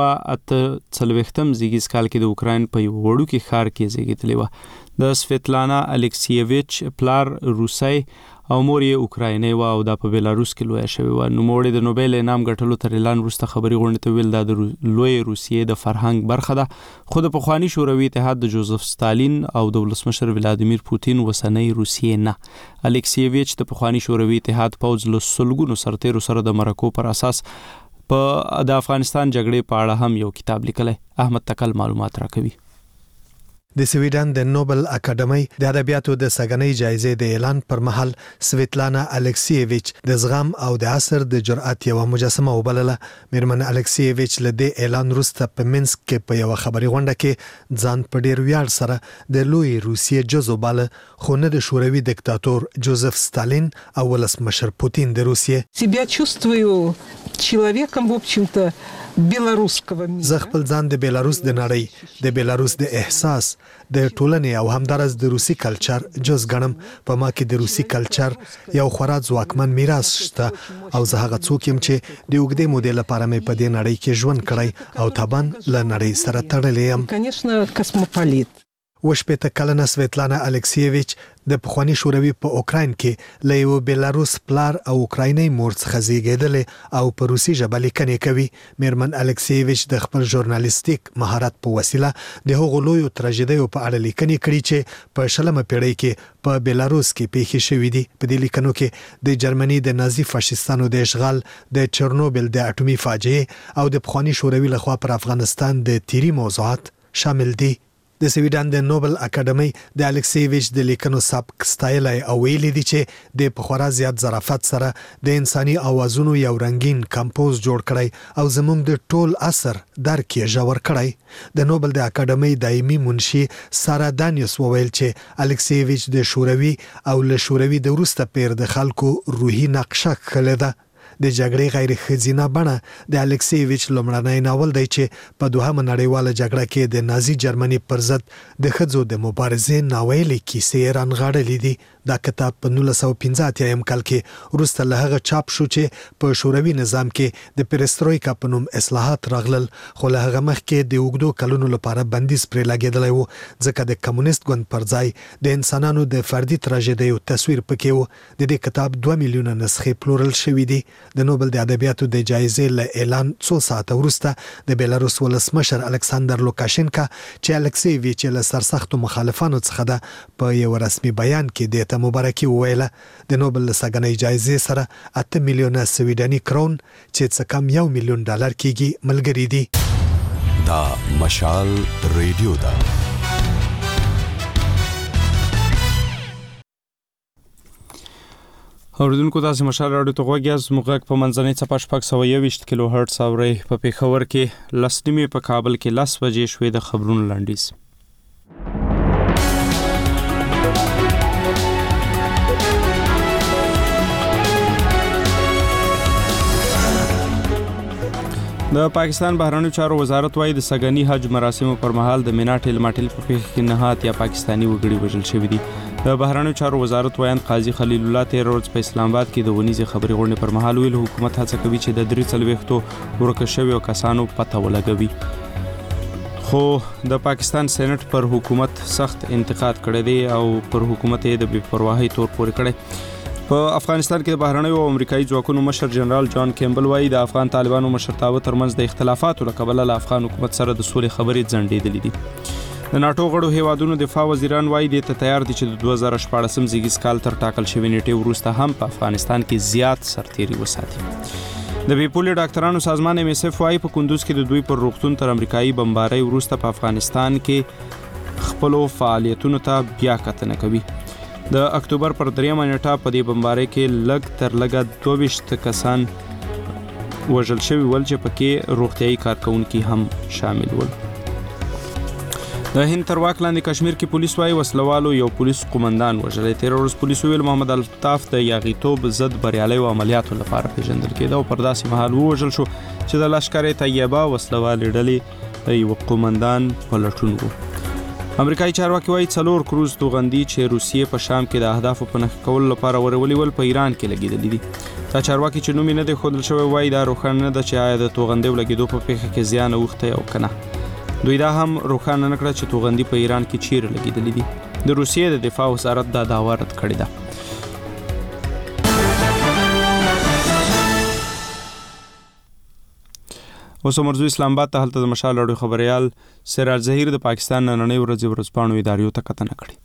1948 زیږیز کال کې د اوکراین په یو وړوکی ښار کې زیږیدلې و. د سویتلانا الکسیویچ پلار روسي او مور یې اوکرایني و او د په بیلاروس کې لوی شوی و. نو موړ د نوبل انعام ګټلو تر اعلان وروسته خبري غونډه ته ویل د لوی روسیې د فرهنګ برخه ده. خو د پخوانی شوروي اتحاد د جوزف ستالین او د ولسمشر ولادیمیر پوتین وسنۍ روسیې نه. الکسیویچ د پخوانی شوروي اتحاد پوز له سلګونو سرتیرو سره د مرکو پر اساس په د افغانستان جګړې په اړه هم یو کتاب لیکلی. احمد تکل معلومات راکوي. د سویډن د نوبل اکاډمۍ د ادبیاتو د سګنۍ جایزې د اعلان پر مهال سویتلانا الکسیویچ د زغم او د عصر د جرأت یو مجسمه وبلله. میرمن الکسیویچ له دې اعلان وروسته په منسک کې په یو خبري غونډه کې ځان په ډیر ویاړ سره د لوی روسیې جزو باله، خو نه د شوروي دیکتاتور جوزف ستالین او ولسمشر پوتین د روسیې. себя чувствую человеком в общем-то белорусского мира. زه خپل ځان د بیلاروس د نړۍ، د بیلاروس د احساس، د ټولنې او همدارس د روسي کلچر جز ګڼم. په ما کې د روسي کلچر یو خورا ځواکمن میراث شته او زه هغه څوک یم چې د اوږدې مودې لپاره مې په دې نړۍ کې ژوند کړی او طبعا له نړۍ سره تړلی یم. Конечно, космополит. وشپېته کلنه سویتلانا الکسیویچ د پخوانی شوروي په اوکراین کې له یو بیلاروس پلار او اوکرایني مور څخه زیږیدلې او په روسي ژبه لیکنې کوي. میرمن الکسیویچ د خپل ژورنالیستیک مهارت په وسیله د هغو لویو تراژیدیو په اړه لیکنې کړي چې په 20مه پیړۍ کې په بیلاروس کې پیښې شوې دي. په دې لیکنو کې د جرمني د نازي فاشیستانو د اشغال، د چرنوبل د اټومي فاجعه او د پخوانی شوروي لخوا پر افغانستان د تیری موضوعات شامل دي. د سویډن د نوبل اکاډمۍ د الکسیویچ د لیکنو سبک ستایلی او ویلي دي چې د پخورا زیات ظرافت سره د انساني اوازونو یو رنگین کمپوز جوړ کړی او زموږ د ټول اثر درک یې ژور کړی. د نوبل د اکاډمۍ دایمي منشي سارا دانیوس وویل چې الکسیویچ د شوروي او له شوروي د وروسته پیر د خلکو روحي نقشه کښلې ده. د جګړې غیر ښځینه بڼه د الکسیویچ لومړنی ناول دی چې په دوهمه نړیواله جګړه کې د نازي جرمني پر ضد د ښځو د مبارزې ناویلې کیسې رانغاړلې دي. دا کتاب په 1915 کال کې وروسته له هغه چاپ شو چې په شوروي نظام کې د پیرسترویکا په نوم اصلاحات راغلل، خو له هغه مخکې د اوږدو کلونو لپاره بندیز پرې لګېدلی و، ځکه د کمونیست ګوند پر ځای د انسانانو د فردي تراژیدیو تصویر پکې و. د دې کتاب 2 میلیونه نسخې پلورل شوي دي. د نوبل د ادبیاتو د جایزې له اعلان څو ساعته وروسته د بیلاروس ولسمشر الکساندر لوکاشینکا چې الکسیویچ له سرسختو مخالفانو څخه ده په یو رسمي بیان کې د ته مبارکي وویله. د نوبل سګنۍ جایزې سره 8 میلیونه سویډني کرون چې څه کم $1 میلیون کېږي ملګری دي. دا مشال ریډیو ده. اوریدونکو تاسو مشال راډیو ته غوږی زموږ په منځنۍ څپه 621 کیلو هرتز اورئ. په پیښور کې 10:30 په کابل کې 10 بجې شوې. د خبرونو لنډیز. د پاکستان بهرنیو چارو وزارت وايي د سګنی حج مراسمو پر مهال د مینا ټیل ماټیل په پیښه کې نهات یا پاکستانی وګړي وژل شوي دي. د بهرنیو چارو وزارت وایي قاضي خلیل الله 13 ورځ په اسلام آباد کې د ونیزې خبري غونډې پر مهال ویل حکومت هڅه کوي چې د 340 ورکه شویو کسانو پته ولګوي. خو د پاکستان سېنات پر حکومت سخت انتقاد کړی دی او پر حکومت یې د بې پرواهۍ تور پورې کړی. په افغانستان کې د بهرنیو او امریکایي ځواکونو مشر جنرال جان کیمبل وایي د افغان طالبانو مشرتابه ترمنځ د اختلافاتو له کبله له افغان حکومت سره د سولې خبرې ځنډېدلې دي. د ناتو غړو هیوادونو دفاع وزیران وایي د ته تیار دي چې د 2014 زیږیز کال تر ټاکل شوی نیټې وروسته هم په افغانستان کې زیات سرتیري وساتي. د بیپولي ډاکټرانو سازمان MSF وایي په کندوز کې د دوی پر روغتون تر امریکایي بمبارۍ وروسته په افغانستان کې خپلو فعالیتونو ته بیا کتنه کوي. د اکتوبر پر 3 نیټه په دې بمبارۍ کې لږ تر لږه 22 کسان وژل شوي ول چې پکې روغتیايي کارکونکي هم شامل ول. د هند تر واک لاندې کشمیر کې پولیس وايي وسلوالو یو پولیس قومندان وژلی. 13 ورځ پولیس ویل محمد الطاف د یاغیتوب ضد بریالیو عملیاتو لپاره پیژندل کېده او پر داسې مهال ووژل شو چې د لشکر طیبه وسلوالې ډلې د یو قومندان په لټون وو. امریکایي چارواکي وایي 4 کروز توغندي چې روسیې په شام کې د اهدافو په نښه کولو لپاره ورولي ول په ایران کې لګېدلي دي. دا چارواکي چې نوم یې نه دی ښودل شوی وایي دا روښانه نه ده چې آیا د توغندیو لګېدو په پیښه کې زیان اوښتی او که نه. دوی دا هم روښانه نه کړه چې توغندي په ایران کې چیرې لګېدلي دي. د روسیې د دفاع وزارت دا دعوه رد کړې ده. اوس مرزو اسلام آباد ته هلته د مشال راډیو خبريال سراج ظهیر د پاکستان نننۍ ورځپاڼو اداریو ته کتنه کړې.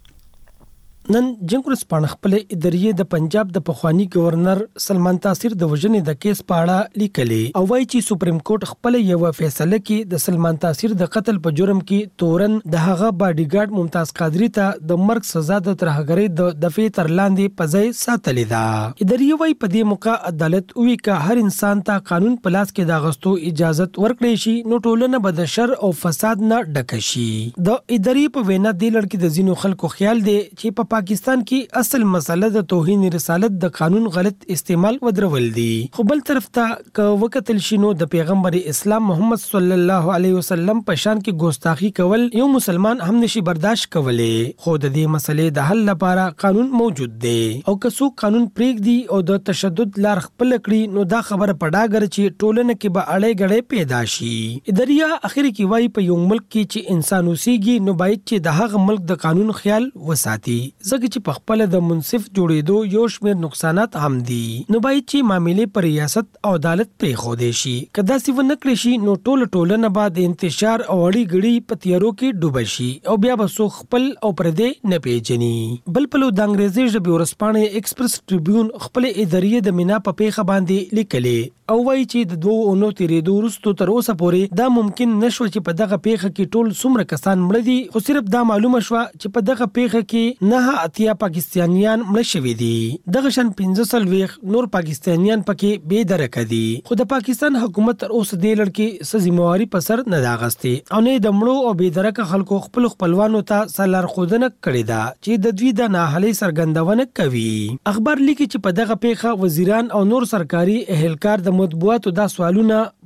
نن جنگ ورځپاڼه خپل ادارې د پنجاب د پخوانی گورنر سلمان تاثیر د وژنې د کیس په اړه لیکلي او وايي چې سپریم کورټ خپل یو فیصله کې د سلمان تاثیر د قتل په جرم کې تورن د هغه باډي ګارد ممتاز قادری ته د مرګ سزا د ترهګرۍ د دفعې تر لاندې پځای ساتلې ده. ادارې وايي په دې موقع عدالت وی کا هر انسان ته قانون په لاس کې د غستو اجازه ورکړي شي نو ټولنه به د شر او فساد نه ډک شي. د ادارې په وینا د لړ کې د زینو خلکو خیال دی چې په پاکستان کې اصل مسله د توهین رسالت د قانون غلط استعمال ودرول دي. خو بل طرف ته ک وکتل شینو د پیغمبر اسلام محمد صلی الله علیه وسلم په شان کې ګستاخی کول یو مسلمان هم نشي برداشت کولای. خو د دې مسلې د حل لپاره قانون موجود دی او که څوک قانون پرېږدي او د تشدد لار خپل کړي نو دا خبره پډاګر چې ټولنه کې به اړې غړې پیدا شي. اداریا اخر کې وايي په یو ملک کې چې انسان اوسېږي نو باید چې د هغه ملک د قانون خیال وساتي ځکه چې په خپل د منصف جوړېدو یو شمېر نقصانات هم دي. نو باید چې معاملې پر ریاست او عدالت پرې خودې شي. که داسې ونه کړی شي نو ټولنه به د انتشار او اړې غړي په تیارو کې ډوبه شي او بیا به څوک خپل او پردې نه پیژني. بل پلو د انګریزي ژبې ورځپاڼې ایکسپریس ټریبیون خپل ادارې د مینا په پیښه باندې لیکلې او وایي چې د 2 اونو تیرېدو وروسته تر اوسه پورې دا ممکن نشو چې په دغه پیښه کې ټول څومره کسان مړه دي خو صرف دا معلومه شوه چې په دغه پیښه کې 9 پاکستانیان مړه شوي دي. دغه شان 15 نور پاکستانیان پکې بې درکه دي. خو د پاکستان حکومت تر اوسه دې لړ کې څه ذمہواري په سر نه ده اخیستې او نه د مړو او بې درکه خلکو خپل خپلوانو ته سلارښودنه کړې ده چې د دوی د ناهلۍ څرګندونه کوي. اخبار لیکي چې په دغه پیښه وزیران او نور سرکاري اهلکار د مطبوعاتو دا سوالونه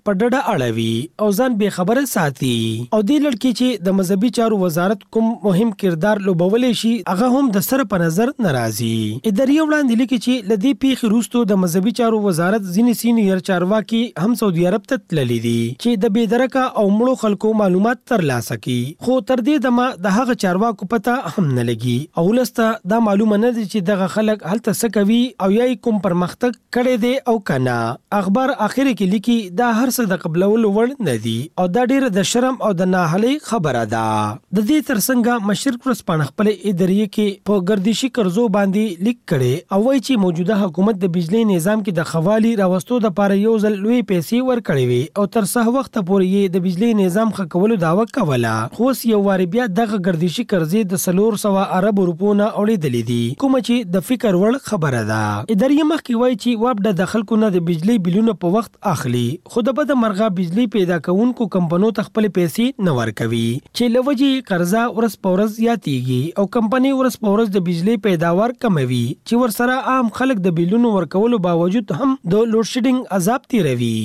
په ډډه اړوي او ځان بے خبره ساتي او دې لړکې چې د مذهبي چارو وزارت کوم مهم کردار لوبولې شي هغه هم د سره په نظر ناراضي. اداري وړاندې لیکي چې لدی پیښ روستو د مذهبي چارو وزارت ځینې سینیئر چارواکي هم سعودي عرب ته تللي دي چې د بېدرکه او مړو خلکو معلومات ترلاسه کړي، خو تر دې دمه د هغه چارواکو پته هم نه لګي او ولسته دا معلومه نه دي چې دغه خلک هلته څه کوي او یا کوم پرمختګ کړی دی او کنه. اخبار اخر کې لیکي دا هر څه د قبلولو وړ نه دي او دا ډیره د شرم او د ناهلي خبره ده. د دې ترڅنګ مشرق ورځپاڼه خپل ادارې کې په ګردشي قرضو باندې لیک کړي او وایي چې موجوده حکومت د بجلی نظام کې د خوالي راوستو د لپاره یو ځل لوی پیسې ورکړې وي او تر څه وخت پورې یې د بجلی نظام ښه کولو دعوه کوله، خو یو واری بیا دغه ګردشي قرضې د 400 ارب روپو نه اورېدلې دي، کوم چې د فکر وړ خبره ده. ادارې مخکې وایي چې وابډه د خلکو نه د بجلی بلونه په وخت اخلي، خو د بد مرغه بجلی پیدا کوونکو کمپنیو ته خپل پیسې نه ورکوي چې لوجې قرضه ورځ په ورځ زیاتېږي او کمپنۍ ورځ په ورځ د بجلی پیداوار کموي چې ورسره عام خلک د بلونو ورکولو باوجود هم د لوډ شیډینګ عذاب تیروي.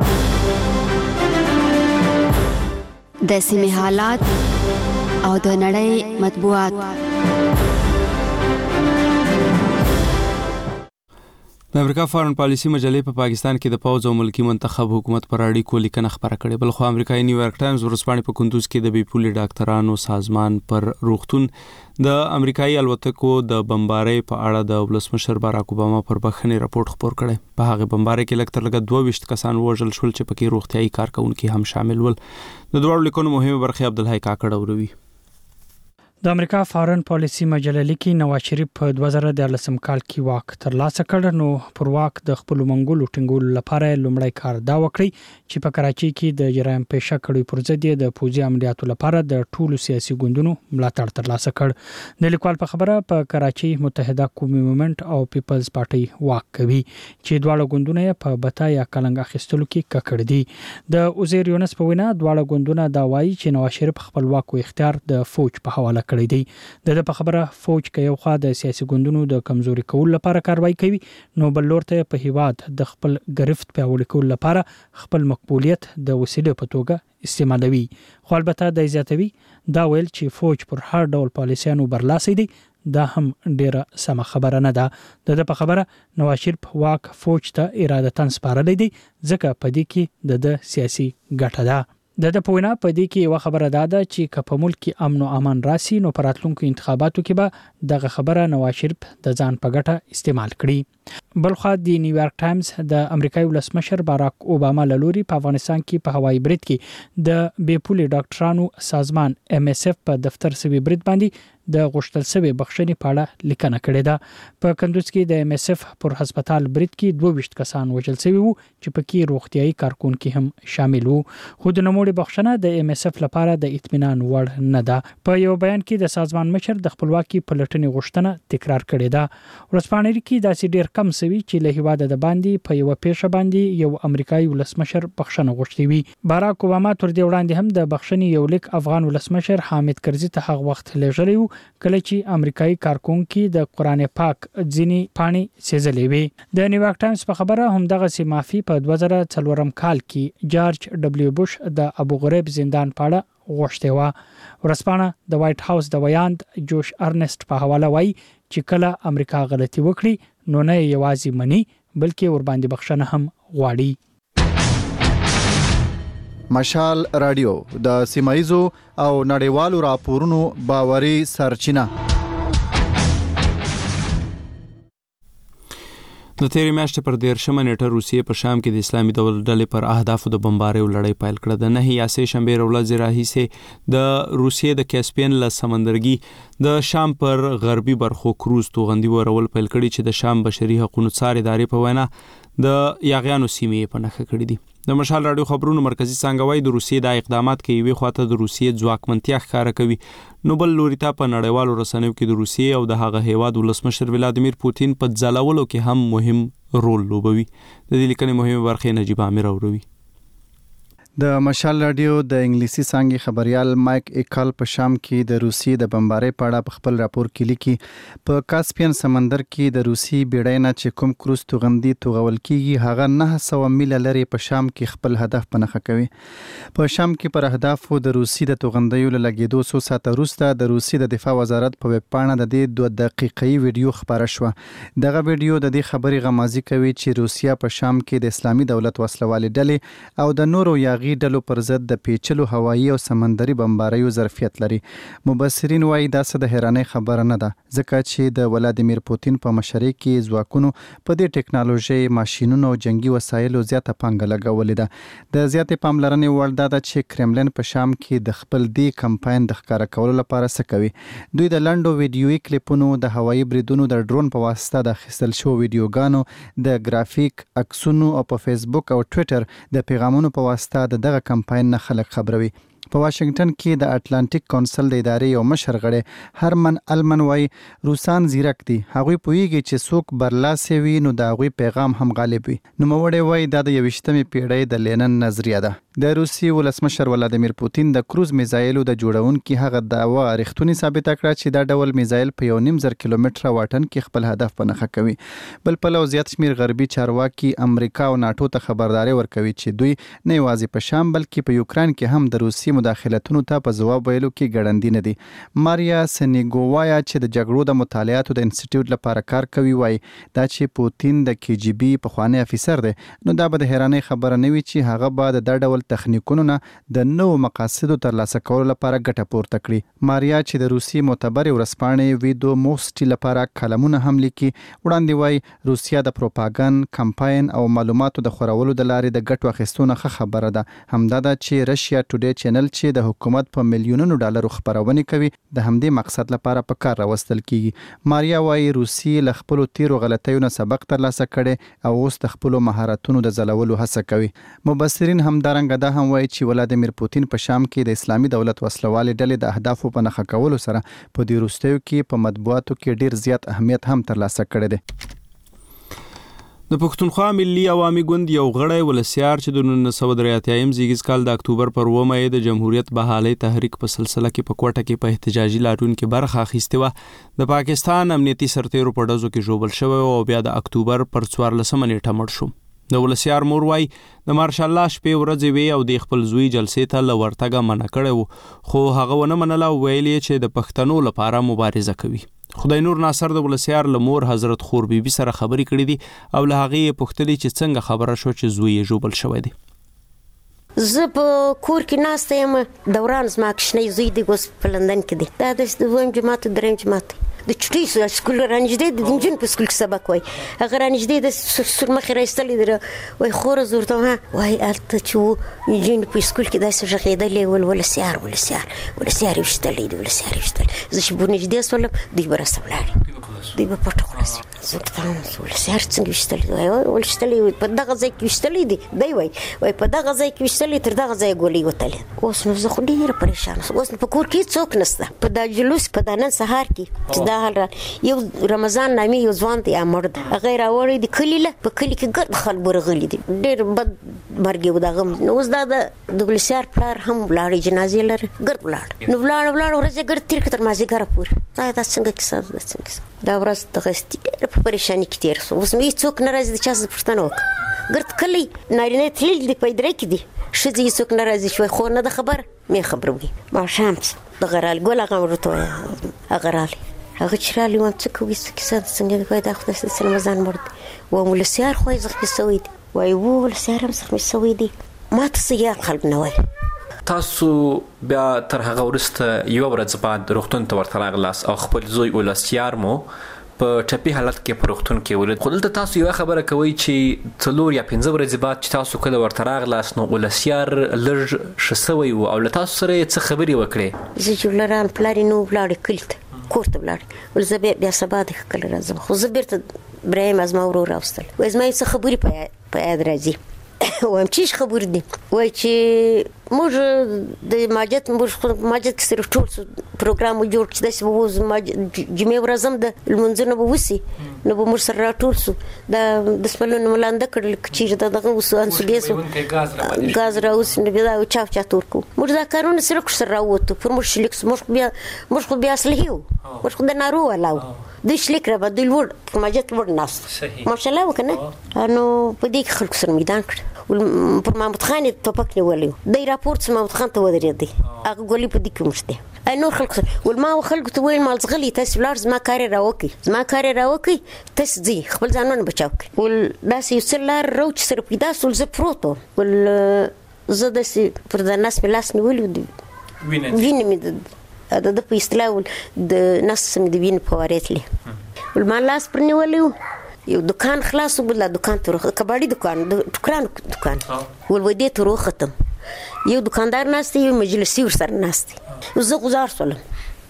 د سیمې حالات او د نړۍ مطبوعات. د امریکا فارن پالیسی مجلې په پاکستان کې د پوځ او ملکی منتخب حکومت پر اړیکو لیکنه خبره کړې. بل خو امریکایي نیویارک ټایمز ورځپاڼې په کندوز کې د بیپولي ډاکټرانو سازمان پر روغتون د امریکایي الوتکو د بمبارۍ په اړه د ولسمشر باراک اوباما پر بخښنې راپورټ خپور کړی. په هغه بمبارۍ کې لږ تر لږه 22 کسان وژل شول چې پکې روغتیايي کارکونکي هم شامل ول. د دوړو لیکونو مهمه برخه عبدالحی کاکړ اوروي. د امریکا فارن پالیسی مجله لیکي نواز شریف په 2013 کال کې واک ترلاسه کړ، نو پر واک د خپل منګولو ټینګولو لپاره لومړی کار دا وکړي چې په کراچۍ کې د جرایم پیشه کړي پر ضد د پوځي عملیاتو لپاره د ټولو سیاسي ګوندونو ملاتړ ترلاسه کړ. د لیکوال په خبره په کراچۍ متحده قومي موومنت او پیپلز پارټي واک کوي چې دواړه ګوندونه په بتا یا کلنګ اخیستلو کې ککړ دي. د عزیر یونس په وینا دواړه ګوندونه دا وایي چې نواز شریف خپل واک او اختیار د فوج په حواله کړی دی. د په خبره فوج کې یو خوا د سیاسي ګوندونو د کمزوري کولو لپاره کاروایی کوي، نو بل لور ته په هیواد د خپل گرفت پیاوړي کولو لپاره خپل مقبولیت د وسیلې په توګه استعمالوي. خو البته د زیاتوي دا ویل چې فوج پر هر ډول پالیسیانو برلاسي دی، دا هم ډیره سمه خبره نه ده. د په خبره نواز شریف واک فوج ته ارادتاً سپارلی دی ځکه په دې کې د سیاسي ګټه ده. د پوینا په دې کې یو خبره ده چې که په ملک کې امن او امان راسي نو په راتلونکو انتخاباتو کې به دغه خبره نواز شریف د ځان په ګټه استعمال کړي. بلخو د نیویارک ټایمز د امریکایي ولسمشر باراک اوباما لوري په افغانستان کې په هوایي برید کې د بیپولي ډاکټرانو سازمان MSF په دفتر سوي برید باندې د غوښتل شوی بخښنې په اړه لیکنه کړې ده. په کندوز کې د MSF پر هسپتال برید کې 22 کسان وژل شوي وو چې پکې روغتيایي کارکونکي هم شامل وو. خو د نوموړي بخښنه د MSF لپاره د اطمینان وړ نه ده. په یو بیان کې د سازمان مشر د خپلواکي پلټنې غوښتنه تکرار کړې ده. ورځپاڼې کې داسې ډیر کم سوي چې له هیواده د باندې په یو پیښه باندې یو امریکایي ولسمشر بخښنه غوښتي وي. باراک اوباما تر دې وړاندې هم د بخښنې یو لیک افغان ولسمشر حامد کرزي ته هغه وخت لېږلی وو کله چې امریکایي کارکونکي د قرآن پاک ځینی پاڼې سیزلې وي. د نیویارک ټایمز په خبره هم دغه سي معافي په 2004 کال کې جارج ډبلیو بوش د ابو غریب زندان پاړه غوښته و. ورسپانه د وایټ هاوس د ویاند جوش ارنست په حواله وایي چې کله امریکا غلطي وکړي نو نه یوازې مني بلکې ور باندې بخښنه هم غواړي. مشال رادیو د سیمایزو او نړیوالو راپورونو باوري سرچینه. د تیرې میاشتې پر 13 نیټه روسیې په شام کې د اسلامي دولت ډلې پر اهدافو د بمبارۍ لړۍ پیل کړه. د 9 یا 3 شنبې ورځې راهیسې د روسیې د کاسپین له سمندرګي د شام پر غربي برخو کروز توغندي ورول پیل کړي چې د شام بشري حقوقو څار ادارې په وینا د یاغیانو سیمې په نښه کړې دي. د مشال رادیو خبرونو مرکزی څنګه وایي د روسیې د اقدامات کې یوې خواته د روسیې ځواکمنتیا ښکاره کوي، نو بل لوري ته په نړیوالو رسنیو کې د روسیې او د هغه هیواد ولسمشر ولادیمیر پوتین په ځلولو کې هم مهم رول لوبوي. د دې لیکنې مهمه برخه نجیب عامر اوروي. د مشال رادیو د انګلیسي څانګې خبريال مایک ایکال په شام کې د روسي د بمبارۍ په اړه په خپل راپور کې لیکي په کاسپین سمندر کې د روسي بیړۍ نه چې کوم کروز توغندي توغول کیږي هغه 900 میله لري په شام کې خپل هدف پنهخه کوي. په شام کې پر اهدافو د روسي د توغندیو لګیدو 100 ساعته وروسته د روسي د دفاع وزارت په ویب پاڼه د دې 2 دقیقې ویډیو خبره شوه. دغه ویډیو د دې خبرې غمازي کوي چې روسیا په شام کې د اسلامي دولت وسلوالې ډلې او د نورو یاغي ډلو پر ضد د پیچلو هوایي او سمندري بمباریو ظرفیت لري. مبصرین وایي دا څه د حیرانۍ خبره نه ده ځکه چې د ولادیمیر پوتین په مشرۍ کې ځواکونو په دې ټکنالوژي ماشينونو او جنگي وسایلو زیاته پانګه لګولې ده. د زیاتې پاملرنې وړ ده چې کرملن په شام کې د خپل دی کمپاین د ښکارا کولو لپاره څه کوي. دوی د لنډو ویډیوي کلیپونو د هوایي بریدونو د ډرون په واسطه د اخیستل شو ویډیوګانو د ګرافیک عکسونو او په فیسبوک او ټوئیټر د پیغامونو په واسطه دغه کمپاین نه خلک خبروي. په واشنگټن کې د اټلانټیک کونسل د ادارې یو مشر غړی هرمن المن وای روسان زیرک دي هغوی پوهیږي چې څوک برلاسه وي نو د هغوی پیغام هم غالب وي. نو موړی وای دا د 21مې پیړۍ د لینن نظریه ده. د روسي ولسمشر ولادیمیر پوتین د کروز میزایلو د جوړونکو هغه دعوا اړختونی ثابت کړه چې دا ډول میزایل په 1.5 کیلومتره واټن کې خپل هدف پنهخه کوي. بل په لو زیات شمیر غربي چارواکي امریکا او ناتو ته خبرداري ورکوي چې دوی نه یوازې په شام بلکې په یوکران کې هم د روسي مداخلتونو ته په جواب ویلو کې ګړندې نه دي. ماریا سنیګووایا چې د جګړو د مطالعاتو د انسټیټیوټ لپاره کار کوي وایي دا چې پوتین د کی جی بی په خوانی افیسر دی نو دا به د حیرانۍ خبره نه وي چې هغه بعد د ډول تخنیکونو نه د نو مقاصدو ترلاسه کولو لپاره ګټه پورته کړي. ماریا چې د روسي معتبر ورسپانې ویدو موسټي لپاره کلمونه هم لیکي وړاندې وایي روسیا د پروپاګاندا کمپاین او معلوماتو د خورولو د لارې د ګټو اخیستونه خبره ده. همدا ده چې رشیا ټوډے چینل چې د حکومت په میلیونونو ډالرو خبرونه کوي د همدې مقصد لپاره په کار راوستل کیږي. ماریا وایي روسي له خپل تیرو غلطیو نه سبق ترلاسه کړي او اوس د خپل مهارتونو د زلولو هڅه کوي. مبصرین همدارنګه دا هم وایي چې ولادیمیر پوتین په شام کې د اسلامي دولت وسلوالې ډلې د اهدافو په نښه کولو سره په دې وروستیو کې په مطبوعاتو کې ډیر زیات اهمیت هم ترلاسه کړی دی. د پښتونخوا ملي عوامي ګوند یو غړی ولسیار چې د 1983 زیږیز کال د اکتوبر پر 9 د جمهوریت بحالي تحریک په سلسله کې په کوټه کې په احتجاجي لاریون کې برخه اخیسته و د پاکستان امنیتي سرتیرو په ډزو کې ژوبل شوی او بیا د اکتوبر پر 14 نیټه مړ شو. د ولسیار مور وای د مارشال الله شپې ورځې وی او د خپل زوی جلسې ته لورتګه منع کړو خو هغه ونه منله ویلې چې د پښتنو لپاره مبارزه کوي. خدای نور ناصر د ولسیار لمور حضرت خور بیبي سره خبرې کړې دي او له هغه پوښتنې چې څنګه خبره شو چې زوی یې ژوبل شوی دی. زه په کور کې ناسته یم دوران زما کشنۍ زوی دی اوس په لندن کې دی دا د دویم جماعت دریم جماعت د چټي سکول رانجدې د انجن په سکول کې سبق وای هغه رانجدې د سر مخې راستلې در وای خور زورته وای الته چې انجن په سکول کې داسې ژغېدلې ولسیار وشتلې زه چې بونجدې سولم دوی به راسته دوی به پټه خلاص زه ولسیار څنګه وشتلې ولشتلې په دغه ځای کې وشتلې دي دی وای په دغه ځای کې وشتلې تر دغه ځای ګولې وتلې اوس نو زه خو ډېره پریشانه اوس په کور کې څوک نشته په دا جلوس په دا نن سهار کې یو رمضان نامي یو ځوان دی امر غیر اوري د کلیله په کلی کې ګرد خلک ورغلي دي ډېر بد مرګ و دغه نو اوس دا د ولسیار پلار هم ولاړ جنازې لري ګرد ولاړ نو ولاړ ورځ ګرد تیر کتر مازی ګره پور دا څنګه کیسه دا ورځ د غستې په پریشانی کې تیر سو اوس مې څوک ناراضي چې تاسو پښتنه وک ګرد کلی نارینه تلل دی پیدره کې دي شذې څوک ناراضي شوی خو نه د خبر مې خبروي ما شامس د غرال ګول هغه ورته غرال هغه چرالي وام څه کوي څنګه کوي دا خو د رمضان مرد و ولسیار خو زخمي سوی دی وای ولسیار هم زخمي سوی دی ما ته یا قلب نه وای تاسو بیا تر هغه ورسته یو ورځ بعد روغتون ته ورته راغلاس او خپل زوی ولسیار مو په ټپي حالت کې په روغتون کې ولید خو دلته تاسو یو خبره کوي چې 3 یا 5 ورځې بعد چې تاسو کله ورته راغلاس نو ولسیار لږ شسوي او له تاسو سره څه خبرې وکړې زه جوړلاران پلاری نو بلاړ کلت کورته بلاړ ول زه بیا سبا د کله راځم خو زه بیرته ابراهیم از ما ورور راوستل و از ما څه خبرې په یاد راځي وایم چې خبر دي وای چې موږ د ماجت کې سره ټول پروګرام جوړ چې داسې وو جمعې ورځم د لمونځونه به وسی نو به موږ سره راټول سو د سپلونو ملانده کړل چې دغه وسو انسولیس غاز راوس نو بیا چا تورکو موږ دا کارونه سره راوته پر موږ شلیکس موږ بیا اصلي یو موږ د نارو ولاو د شلیک را بدل ور ماجت ور ناس ماشاءالله وکنه نو په دې خلک سره میدان کړ پر محمود خان ټوپک نیولیو د راپورټ محمود خان ته ودرېدی هغه ګولې په دې کې مشته نو خلک ول ما خلک ته ویل مال زغلی تاسو لار زما کار راوکی تاسو ځي خپل ځانونه بچاو ول داسې سلار روچ سره پیدا سول ز پروتو ول زه داسې پر د ناس په لاس نیولیو وینې مې د په استلاول د ناس سم د وین په وارېتلې ول ما لاس پر نیولیو یو دکان خلاص وبلا دکان ته کباړي دکان د ټکران دکان ول ودې ته ختم یو دکاندار ناشتي یو مجلسي ور سره ناشتي زه گزار سولم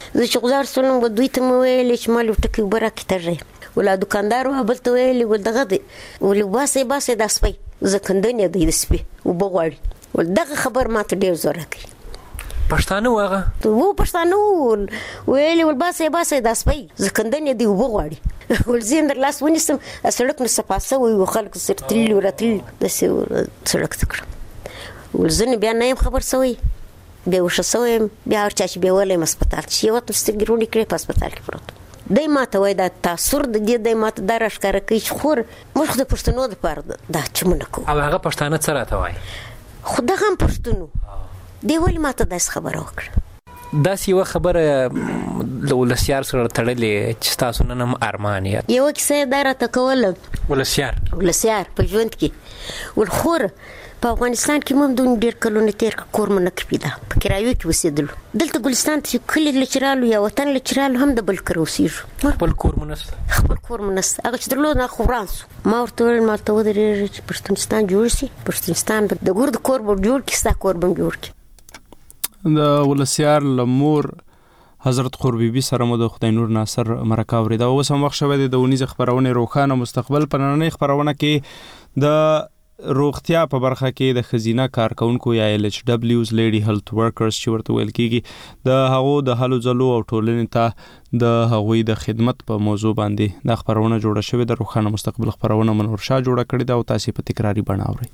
و دوی ته ویل چې مال ټکی برکه ترې ولا دکاندار وبل ته ویل ول دغه دی ول باسه د سپي زکندنه دی د سپي وبغړ ول دغه خبر ماته ډیر زوره کوي پښتانه واغه وو پښتانه ویل ول باسه د سپي زکندنه دی وبغړ ول زین در لاس ونیسم سړک نو صفاسه وي خلک سره تل ورتل د سړک تکړه ول زنه بیا نه خبر سوی بیا وشسویم بیا هر چا چې بیا ولې هسپتال چې یو ته ستګرونی کړې په هسپتال کې پروت دای ماته وای دا تاثیر د دې دای ماته دا راښکاره کوي چې خور موږ د پښتنو د پاره دا چې مونږ کوو او هغه پښتانه څه راته وای خو دغه هم پښتنو دی ولې ماته داس خبره وکړه داسې یو خبره ولسیار سره تړلې چې تاسو نن هم ارمان یې یو کیسه دا راته کوله ولسیار په ژوند کې ول خور په افغانستان کې مم دون ډیر کلونه تیر کور منک پیدا په کرایو کې وسیدل دلته ګلستان ته کلی لچرالو یا وطن لچرالو هم د بل کروسیږي خپل کور منست هغه چې درلو نه خورانس ما ورته ما ته ودرې چې پښتونستان جوړ شي پښتونستان د ګورد کور به جوړ کی ستا کور به جوړ کی د ولسیار لمور حضرت قربی بی سره مو د خدای نور ناصر مرکه ورید او سم وخت شوه د ونیز خبرونه روخانه مستقبل پننې خبرونه کې د روغتیا په برخه کې د خزینه کارکونکو یا LHWs لیډي هیلث ورکرز چې ورته ویل کیږي د هغو د حلو ځلو او ټولنې ته د هغوی د خدمت په موضوع باندې د خبرونه جوړه شوې د روخانه مستقبل خبرونه منور شاه جوړه کړې ده او تاسو په تکراری بڼاوري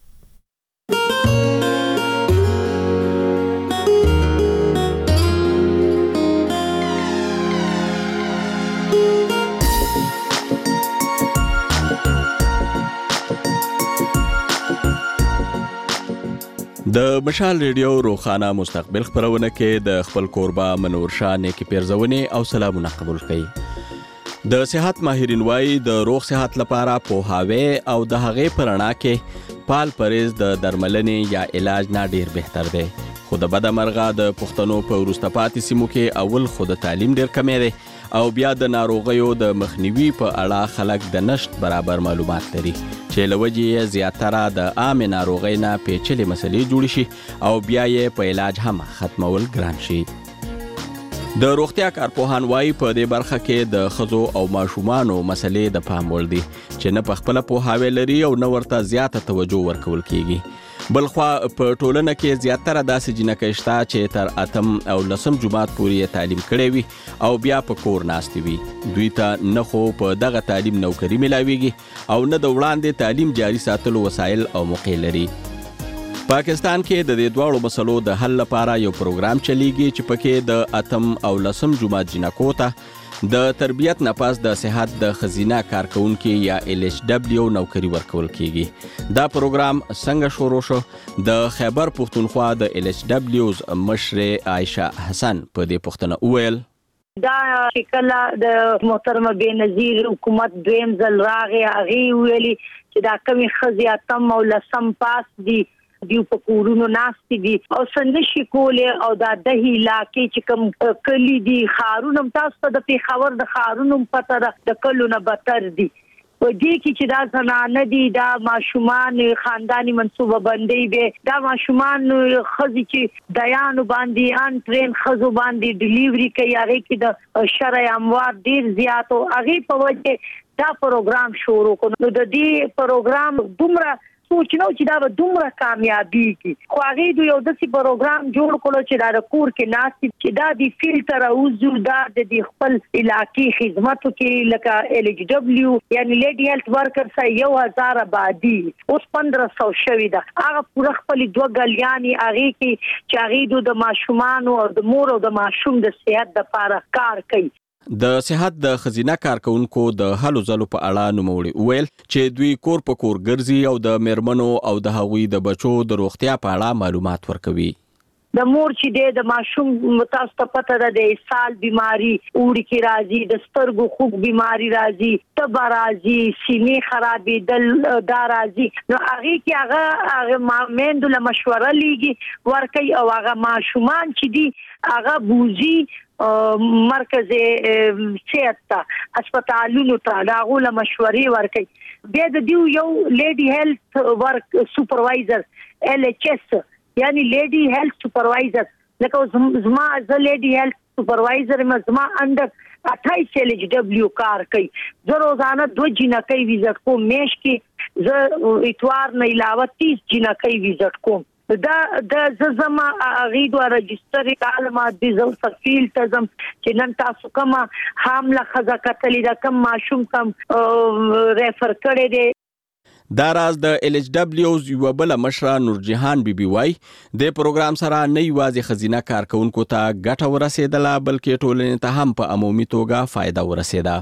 د مشال ریډیو روخانه مستقبل خبرونه کې د خپل کوربه منور شاه نیکی پیرزونی او سلامونه قبول کړي د صحت ماهرین وایي د روغ صحت لپاره پوهاوی او د هغې پرنا کې پال پریز د درملنې یا علاج نه ډیر بهتر دی خو د بده مرغه د پښتنو په وروسته پاتې سیمو کې اول خود تعلیم ډیر کمی دی او بیا د ناروغیو د مخنیوي په اړه خلک د نشټ برابر معلومات لري چې لوجې زیاتره د عام ناروغۍ نه پیچلې مسلې جوړ شي او بیا یې په علاج هم ختمول ګران شي د روغتیا کارپوهان وایي په دې برخه کې د ښځو او ماشومانو مسلې د پام وړ دي چې نه په خپله پوهاوی لري او نه ورته زیاته توجه ورکول کیږي بلخوا په ټولنه کې زیاتره داسې جنکۍ شته چې تر 8 او 10 جماعت پورې تعلیم کړی وي او بیا په کور ناستې وي دوی ته نه خو په دغه تعلیم نوکري ملاویږي او نه د وړاندې تعلیم جاري ساتلو وسایل او موقع لري پاکستان کې د دې دواړو مسلو د حل لپاره یو پروګرام چلیږي چې پکې د 8 او 10 جماعت جنکو ته د تربیت نه پاس د صحت د خزینه کارکونکو یا LHW نوکری ورکول کیږي دا پروګرام څنګه شروع شو د خیبر پښتونخوا د LHWs مشر عائشہ حسن په دې پښتنه ویل دا شکل د محترم بنظیر حکومت دویم ځل راغی هغه ویلي چې دا کمی خزیاتم او لسم پاس دي دیو په کورونو ناشتي دي او څنګه شي کوله او دا د علاقې چې کوم کلی دي خارونم تاسو د پیښور د خارونم پته د کلونه بتر دي و دې کې چې دا زنانه دي دا ماشومان خاندانی منصوبه بندي به دا ماشومان خزي چې دیانو باندې ان ټرین خزو باندې ډیلیوري کوي هغه کې د شرع اموات ډیر زیات او هغه په وجه دا پروګرام شروع کړو د دې پروګرام دومره سوچ نو چې دا به دومره کامیابی خو هغه دوی یو داسې پروګرام جوړ کړو چې دا کور کې ناس چې دا د فلټر او زو دا د خپل علاقې خدماتو کې لکه LHW یعنی لیډي هیلث ورکر سره 1000 آبادی اوس 1500 شوی دا هغه پوره خپل دوه غلیانی هغه کې چې هغه د ماشومان او د مور او د ماشوم د صحت لپاره کار کوي. د صحت د خزینه کارکونکو د هلو ځلو په اړه نوموړي ویل چې دوی کور په کور ګرځي او د میرمنو او د هغوی د بچو د روغتیا په اړه معلومات ورکوي. د مور چې د ماشوم تاسو ته پته ده د اسهال بیماری اوړي کې راځي د سترګو خوب بیماری راځي تب راځي سینې خرابېدل دا راځي نو هغه کې هغه مېندو له مشوره لیږي ورکي او هغه ماشومان چې دي هغه بوزي مرکز صحت هسپتالونو ته دا غوله مشورې ورکي بیا د دیو یو لیډي هیلث ورک سپروایزر LHS یعنی لیډي هیلث سپروایزر لکه زما از لیډي هیلث سپروایزر زما اندر 28 LHW کار کوي زه روزانه 2 جنکۍ ویزټ کوم میش کې زه اتوار نه علاوه 30 جنکۍ ویزټ کوم د زما غیدو رجستر کالما د زو سفیل تزم چې نن تاسو کومه حامله خزه کتلې دا کم ماشوم کم ریفر کړي دي. دا راز د LHW یو بل مشره نور جهان بیبي وای د پروګرام سره نه یوازې خزینه کارکونکو ته ګټه ورسېدله بلکې ټولنې ته هم په عمومي توګه فایده ورسېده.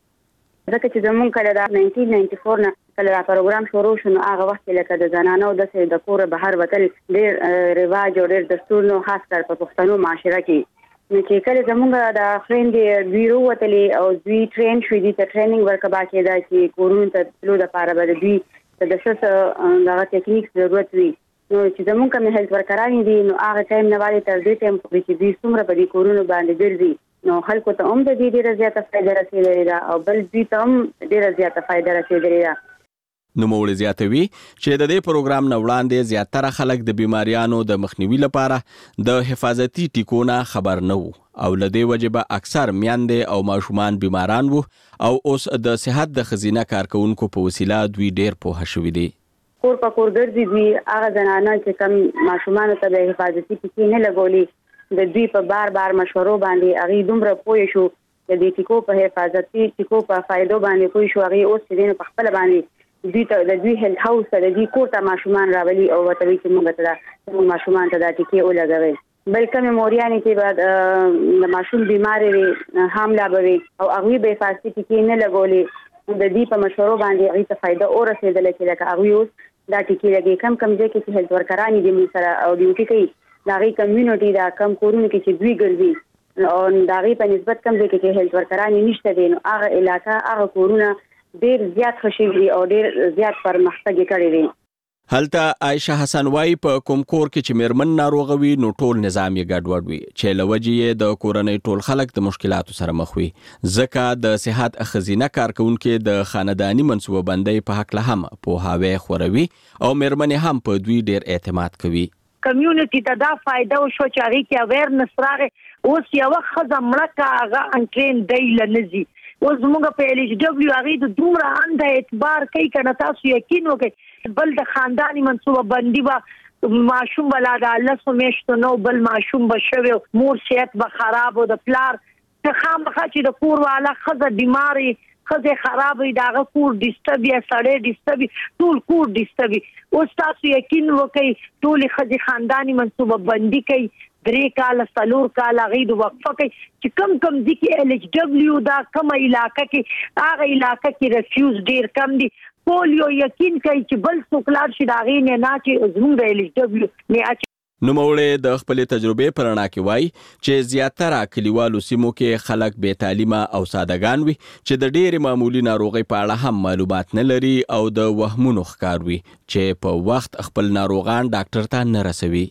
ځکه چې زمونږ کله د 1994 نه کله دا پروګرام شروع شو نو هغه وخت لکه د زنانو د کور بهر وتل ډېر رواج او ډېر دستور نو خاص کر په پښتنو معاشره کې نو چې کله زمونږ د خويندې بیرو وتلې او دوی ټرین شوې دي ته ټریننګ ورکبا کېدا چې کورونو ته تلو د پاره به دوی د څه دغه ټیکنیک ضرورت وي نو چې زمونږ کوم هیلث ورکران دي نو هغه ټایم نه وایي تر دې ټایم پورې چې دوی څومره په دې کورونو باندې ګرځي نو خلکو ته هم د دې ډیره زیاته فائدہ رسیدلې ده او بل دوی ته هم ډیره زیاته فائدہ رسیدلې ده. نوموړي زیاتوي چې د دې پروګرام نه وړاندې زیاتره خلک د بیماریانو د مخنیوي لپاره د حفاظتي ټیکونه خبر نه وو او لدې وجبه اکثر میندې او ماشومان بیماران وو او اوس د صحت د خزینه کارکونکو په وسیله دوی ډیر پوه شوي دي. کور په کور ګرځي دوی هغه زنانه چې کم ماشومان ته د حفاظتي ټیکې نه لګولي د دوی په بار مشورو باندې هغه دومره پوه شو د دې ټیکو په حفاظتي ټیکو په فائدو باندې پوه شو هغه اوس دې په خپل باندې دوی ته د دوی هیلث هاوس د دوی کور ته ماشومان راولي او وتوي چې موږ ته د ماشومان ته د ټیکې ولګوي بلکې موريانې کې بعد د ماشوم بیماری حامله بوي او هغه به حفاظتي ټیکې نه لګولي د دې په مشورو باندې هغه ته فائدہ اور رسیدل چې لکه هغه اوس دا ټیکې لګي کم ځای کې چې هیلث ورکرانی دي موږ سره او ډیوټي کوي داغي کمیونټي دا کم کورونه کې چې دوی ګرځي او داغي په نسبت کم ځای کې چې هیلث ورکرانی نشته دي نو هغه علاقہ هغه کورونه ډیر زیات خوشي او ډیر زیات پرمختګ کړی دي. هلته عائشه حسن وای په کوم کور کې چې میرمن ناروغه وي نو ټول نظام یې ګډوډ وي چې لوجې د کورنۍ ټول خلک د مشکلاتو سره مخ وي ځکه د صحت خزینه کارکونکو د خاندانی منصوبه بندۍ په حق له هم په هاوی خوروي او میرمن هم په دوی ډیر اعتماد کوي. کمیونټي ته دا فائدہ وشو چې هغه کې اویرنس راغی اوس یو خزه مړه هغه انټرین دی لنزي اوس موږ په LHW هغه د دومره اند اعتبار کوي کنه تاسو یقین وکړئ بل د خاندانی منصوبه بندي با ماشوم ولا د الله سمېشت نو بل ماشوم بشوي مور صحت به خراب او د پلار ته خامخا چې د کور والا خزه بیماری خزه خرابې داغه کور ډیسټرب یا سړی ډیسټرب ټول کور ډیسټرب اوس تاسو یقین وکړئ ټول خزه خاندانی منصوبه بندي کوي 3 کال 4 کال غید وقفه کوي چې کم دي کې LHW دا کم علاقہ کې هغه علاقہ کې ریفیوز ډیر کم دي پولیو یقین کوي چې بل څوکلار شي داغې نه چې زموږ د LHW نه نوموړي د خپل تجربې پرانا کې وای چې زیاتره کلیوالو سیمو کې خلک بې تعلیمه او سادهګان وي چې د ډېرې معمولی ناروغي په اړه هم معلومات نه لري او د وهمونو ښکار وي چې په وخت خپل ناروغان ډاکټر ته نه رسوي.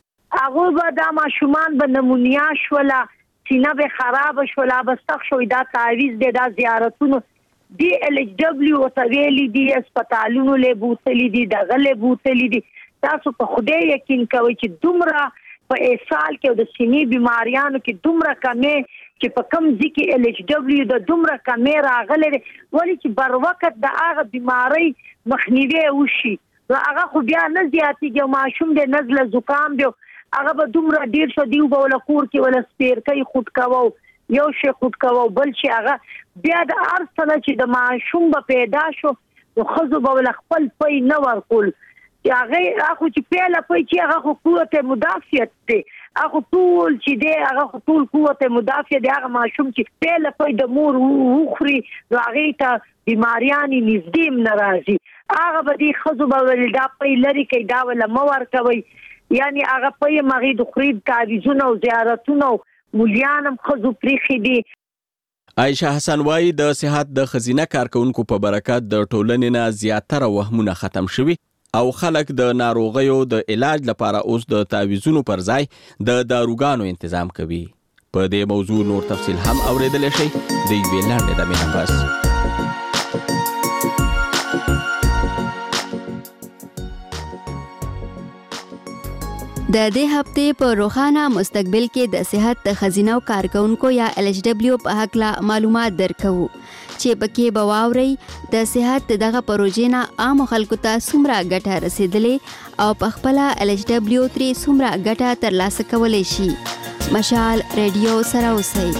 هغه به دا ماشومان به نمونیا شولا سینه به خراب شولا بستخ شوی دا تعویض دی دا زیارتونو دی LHW او تویلی دی هسپتالونو له بوتلی دی دغه له بوتلی دی تاسو په خدای یقین کوئ چې دومره په اسال کې د سینې بیماریانو کې دومره کمې چې په کم ځکه LHW د دومره کمې راغلي ولی چې بر وخت د هغه بیماری مخنیوي وشي هغه خو بیا نه زیاتېږي ماشوم دی نزله زکام دی هغه به دومره ډیر شو دیو به ولا کور کې ولا سپیرکۍ خود کوو یو شی خود کوو بل شي هغه بیا د هر څه نه چې د ماشوم به پیدا شو نو ښځو به ولا خپل پی نه ورکول هغه چې پیله پی چې هغه خو قوت مدافعت دی هغه ټول چې دی هغه ټول قوت مدافع دی هغه ماشوم چې پیله پی د مور وخوري نو هغه ته بیماریانی نږدې نه راځي هغه به دې ښځو به ول دا پی لري کوي دا ولا مه ورکوي یعنی هغه پی مغې د خوري تعویضونه او زیارتونه مولیانم ښځو پریښي دي. عایشه حسن وایي د صحت د خزینه کارکونکو په برکت د ټولنې نه زیاتره وهمونه ختم شوي او خلک د ناروغیو د علاج لپاره اوس د تعویضونو پر ځای د داروګانو تنظیم کوي. په دې موضوع نور تفصیل هم اوریدلی شئ د یوې لنډې دمې نه پس. د دې هفته په روخانه مستقبل کې د صحت د خزینه او کارکونکو یا LHW په حق لا معلومات درکو چې پکې بواوري د صحت دغه پروژې نه عام خلکو ته څومره ګټه رسیدلې او په خپل LHW ترې څومره ګټه ترلاسه کولای شي. مشال ریډیو سره اوسئ.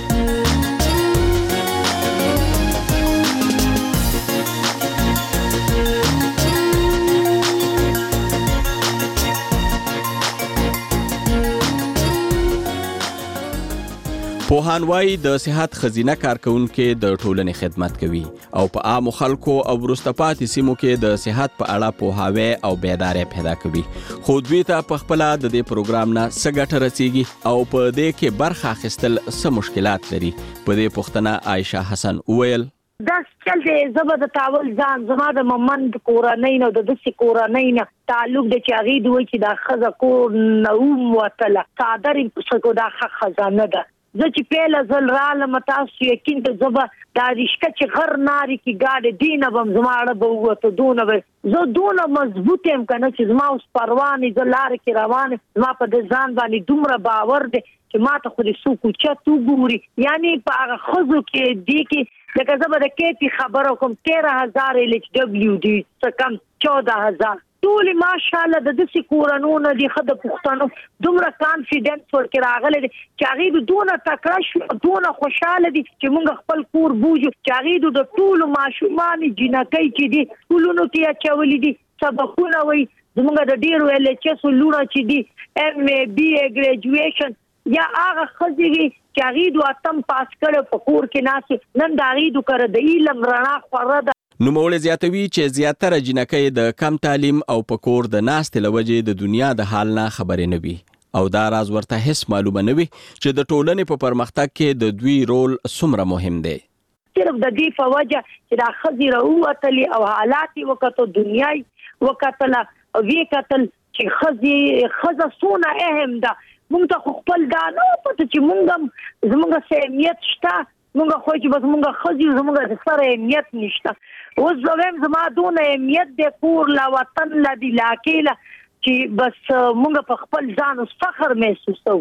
پوهان وایي د صحت خزینه کارکونکو د ټولنې خدمت کوي او په عام خلکو او وروسته پاتې سیمو کې د صحت په اړه پوهاوی او بیداري پیدا کوي خو دوی ته په خپل د دې پروګرام نه څه ګټه رسیږي او په دې کې برخه اخیستل څه مشکلات لري. په دې پوښتنه عایشه حسن وویل دا چل دی زبر د تاول ځان زما د ممند کورنۍ نو د دسي کورنۍ نه تعلق د چاغي دوی چې دا خزه کور نوم وتله صادر څه دا خزانه ده زه چې پیله زل رالم تاسو یقین ته زبا دا رشته چې غر ناری کې گاډه دینه بم زماړه به وته دونه به زه دونه مضبوط یم کنه چې زما اوس پروانې زه لار کې روانه زما په ځان باندې دومره باور دی چې ما ته خو دې سوکو چتو ګوري یعنی په هغه خزو کې دی کې لکه زبا د کېپی خبرو کوم 13000 LHW دی څه کم 14000 ټول ماشاءالله د دې کورونو د خد پښتنو دومره کانفیډنس ورکړه راغله چې هغه دونه تکړه شو دونه خوشاله دي چې موږ خپل کور بوجو چې هغه د ټول ماشومان جنکۍ چې دي ټولونو کې اچولې دي سبقونه وي زموږ د ډیرو LHS لونه چې دي MA BA ګریجویشن یا هغه خځې چې هغه د اتم پاس کړو په کور کې ناس نن دا هغه د کړه د علم رڼا خوره نوموړی زیاتوي چې زیاتره جنکۍ د کم تعلیم او په کور د ناستې له وجې د دنیا د حال نه خبرې نه وي او دا راز ورته هیڅ معلومه نه وي چې د ټولنې په پرمختګ کې د دوی رول څومره مهم دی. صرف د دې په وجه چې دا خزي راوتلی او حالات وکړو دنیاي وکړه او وی کتل چې خزه سونه اهم ده موږ ته خپل دا نه پته چې موږ زموږ سهمیت شته موږ خو چې بس موږ خزي زموږ د سره اهمیت نشته اوس زویم زما دونه اهمیت د کور لا وطن لا دی لاکیلا چې بس موږ په خپل ځان فخر محسوسو.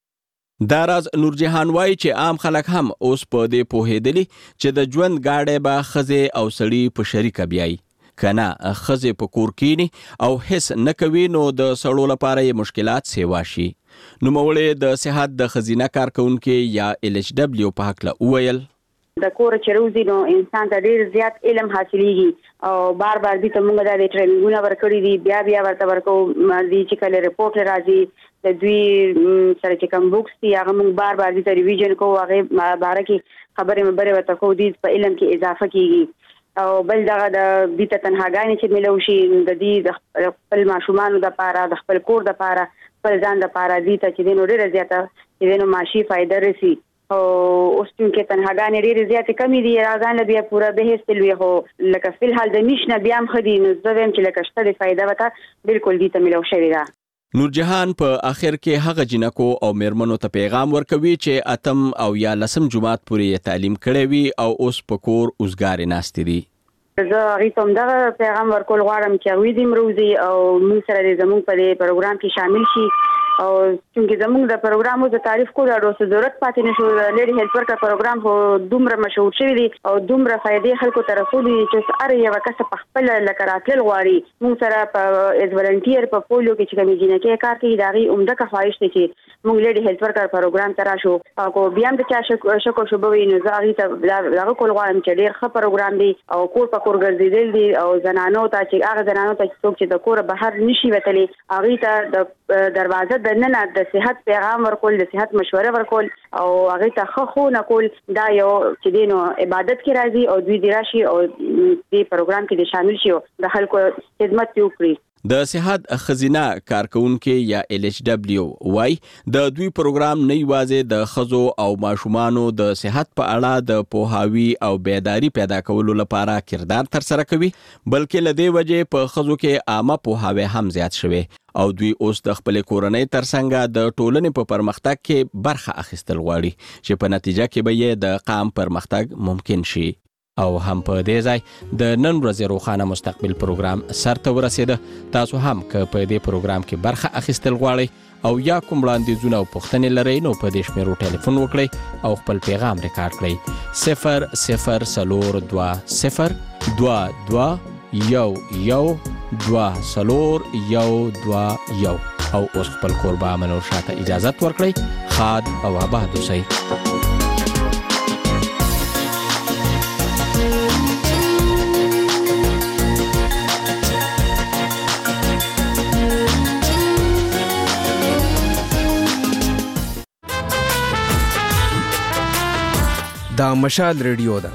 دا راز نور جهان وایي چې عام خلک هم اوس په دې پوهېدلي چې د ژوند گاډه به خزه او سړی په شریکه بیاي کنه خزه په کور کینی او هیڅ نه کوي نو د سړو لپاره یې مشکلات سیوا شي. نوموړی د صحت د خزینه کارکونکو یا LHW په حق لا وویل د کور چروزي نو انسان ته ډیر زیات علم حاصلېږي او بار بار دې ته موږ د ټریننګونه ورکړي دي بیا ورته ورکو دي چې کله ریپورت راځي د دوی سره چې کوم بوکس دي هغه موږ بار بار دې ته ریویژن کوو هغه باره کې خبرې مبره ورته کوو دي په علم کې اضافه کیږي او بل دغه د دې ته تنهاګانې چې ملو شي د دې د خپل ماشومان د پاره د خپل کور د پاره خپل ځان د پاره دي ته چې دینو ډیر زیاته چې دینو ماشي فائدہ رسی او اوس چې تنهاګانې ډېرې زیاتې کمې دي راځان بیا پوره به هستلوي خو لکه فل حال د نشنه بیا هم خدي نو زه ویم چې لکه شته د فائدہ وته بالکل دي ته ملو شوی دا. نور جهان په اخر کې هغه جنکو او میرمنو ته پیغام ورکوي چې اتم او یا لسم جماعت پورې تعلیم کړی وي او اوس په کور اوسګارې ناستې دي. زه هغه ته دا پیغام ورکول غواړم چې وې دې مروزي او موږ سره زموږ په پروګرام کې شامل شي او چې زموږ د پروګرامو د تعریف کول اړو ضرورت پاتې نشو. لیډي هیلث ورکر پروګرام هو دومره مشهور شوی دی او دومره فائدې خلکو ته رسولي چې هر یو کس په خپل لکه راتلل غواړي. موږ سره په از ولنټیر په پولیو کې چې کومې جنکې کار کوي دا غي عمده خواهش دی چې موږ لیډي هیلث ورکر پروګرام ته راشو او بیا هم د چا شکو شوبوي نو زه هغه ته دغه کول غواړم چې ډیر ښه پروګرام دی او کور په کور ګرځیدل دي او زنانو ته چې هغه زنانو ته څوک چې د کور بهر نشي وتلی هغه ته د دروازه د نن د صحت پیغام ورکول د صحت مشوره ورکول او هغه ته خو نه کول دا یو چې دینو عبادت کې راځي او دوی دی راشي او دې پروګرام کې شامل شي او د خلکو خدمت وکړي. د صحت خزینه کارکونکو یا LHW وای د دوی پروګرام نه یوازې د خزو او ماشومانو د صحت په اړه د پوهاوی او بیداری پیدا کولو لپاره کردار تر سره کوي بلکې لدی وجه په خزو کې عامه پوهاوی هم زیات شوی او دوی اوس د خپل کورنۍ ترڅنګ د ټولنې په پرمختګ کې برخه اخیستل غواړي چې په نتیجه کې به یې د قام پرمختګ ممکن شي. او هم په دې ځای د نن ورځې روخانه مستقبل پروګرام سرته ورسېده. تاسو هم که په دې پروګرام کې برخه اخیستل غواړئ او یا کوم وړاندیزونه او پوښتنې لرئ نو په دې شمیرو ټلیفون وکړئ او خپل پیغام ریکارډ کړئ 0042 او اوس خپل کوربه منور شاته اجازه ورکړئ. خاد او آباد اوسئ. دا مشال ریډیو ده.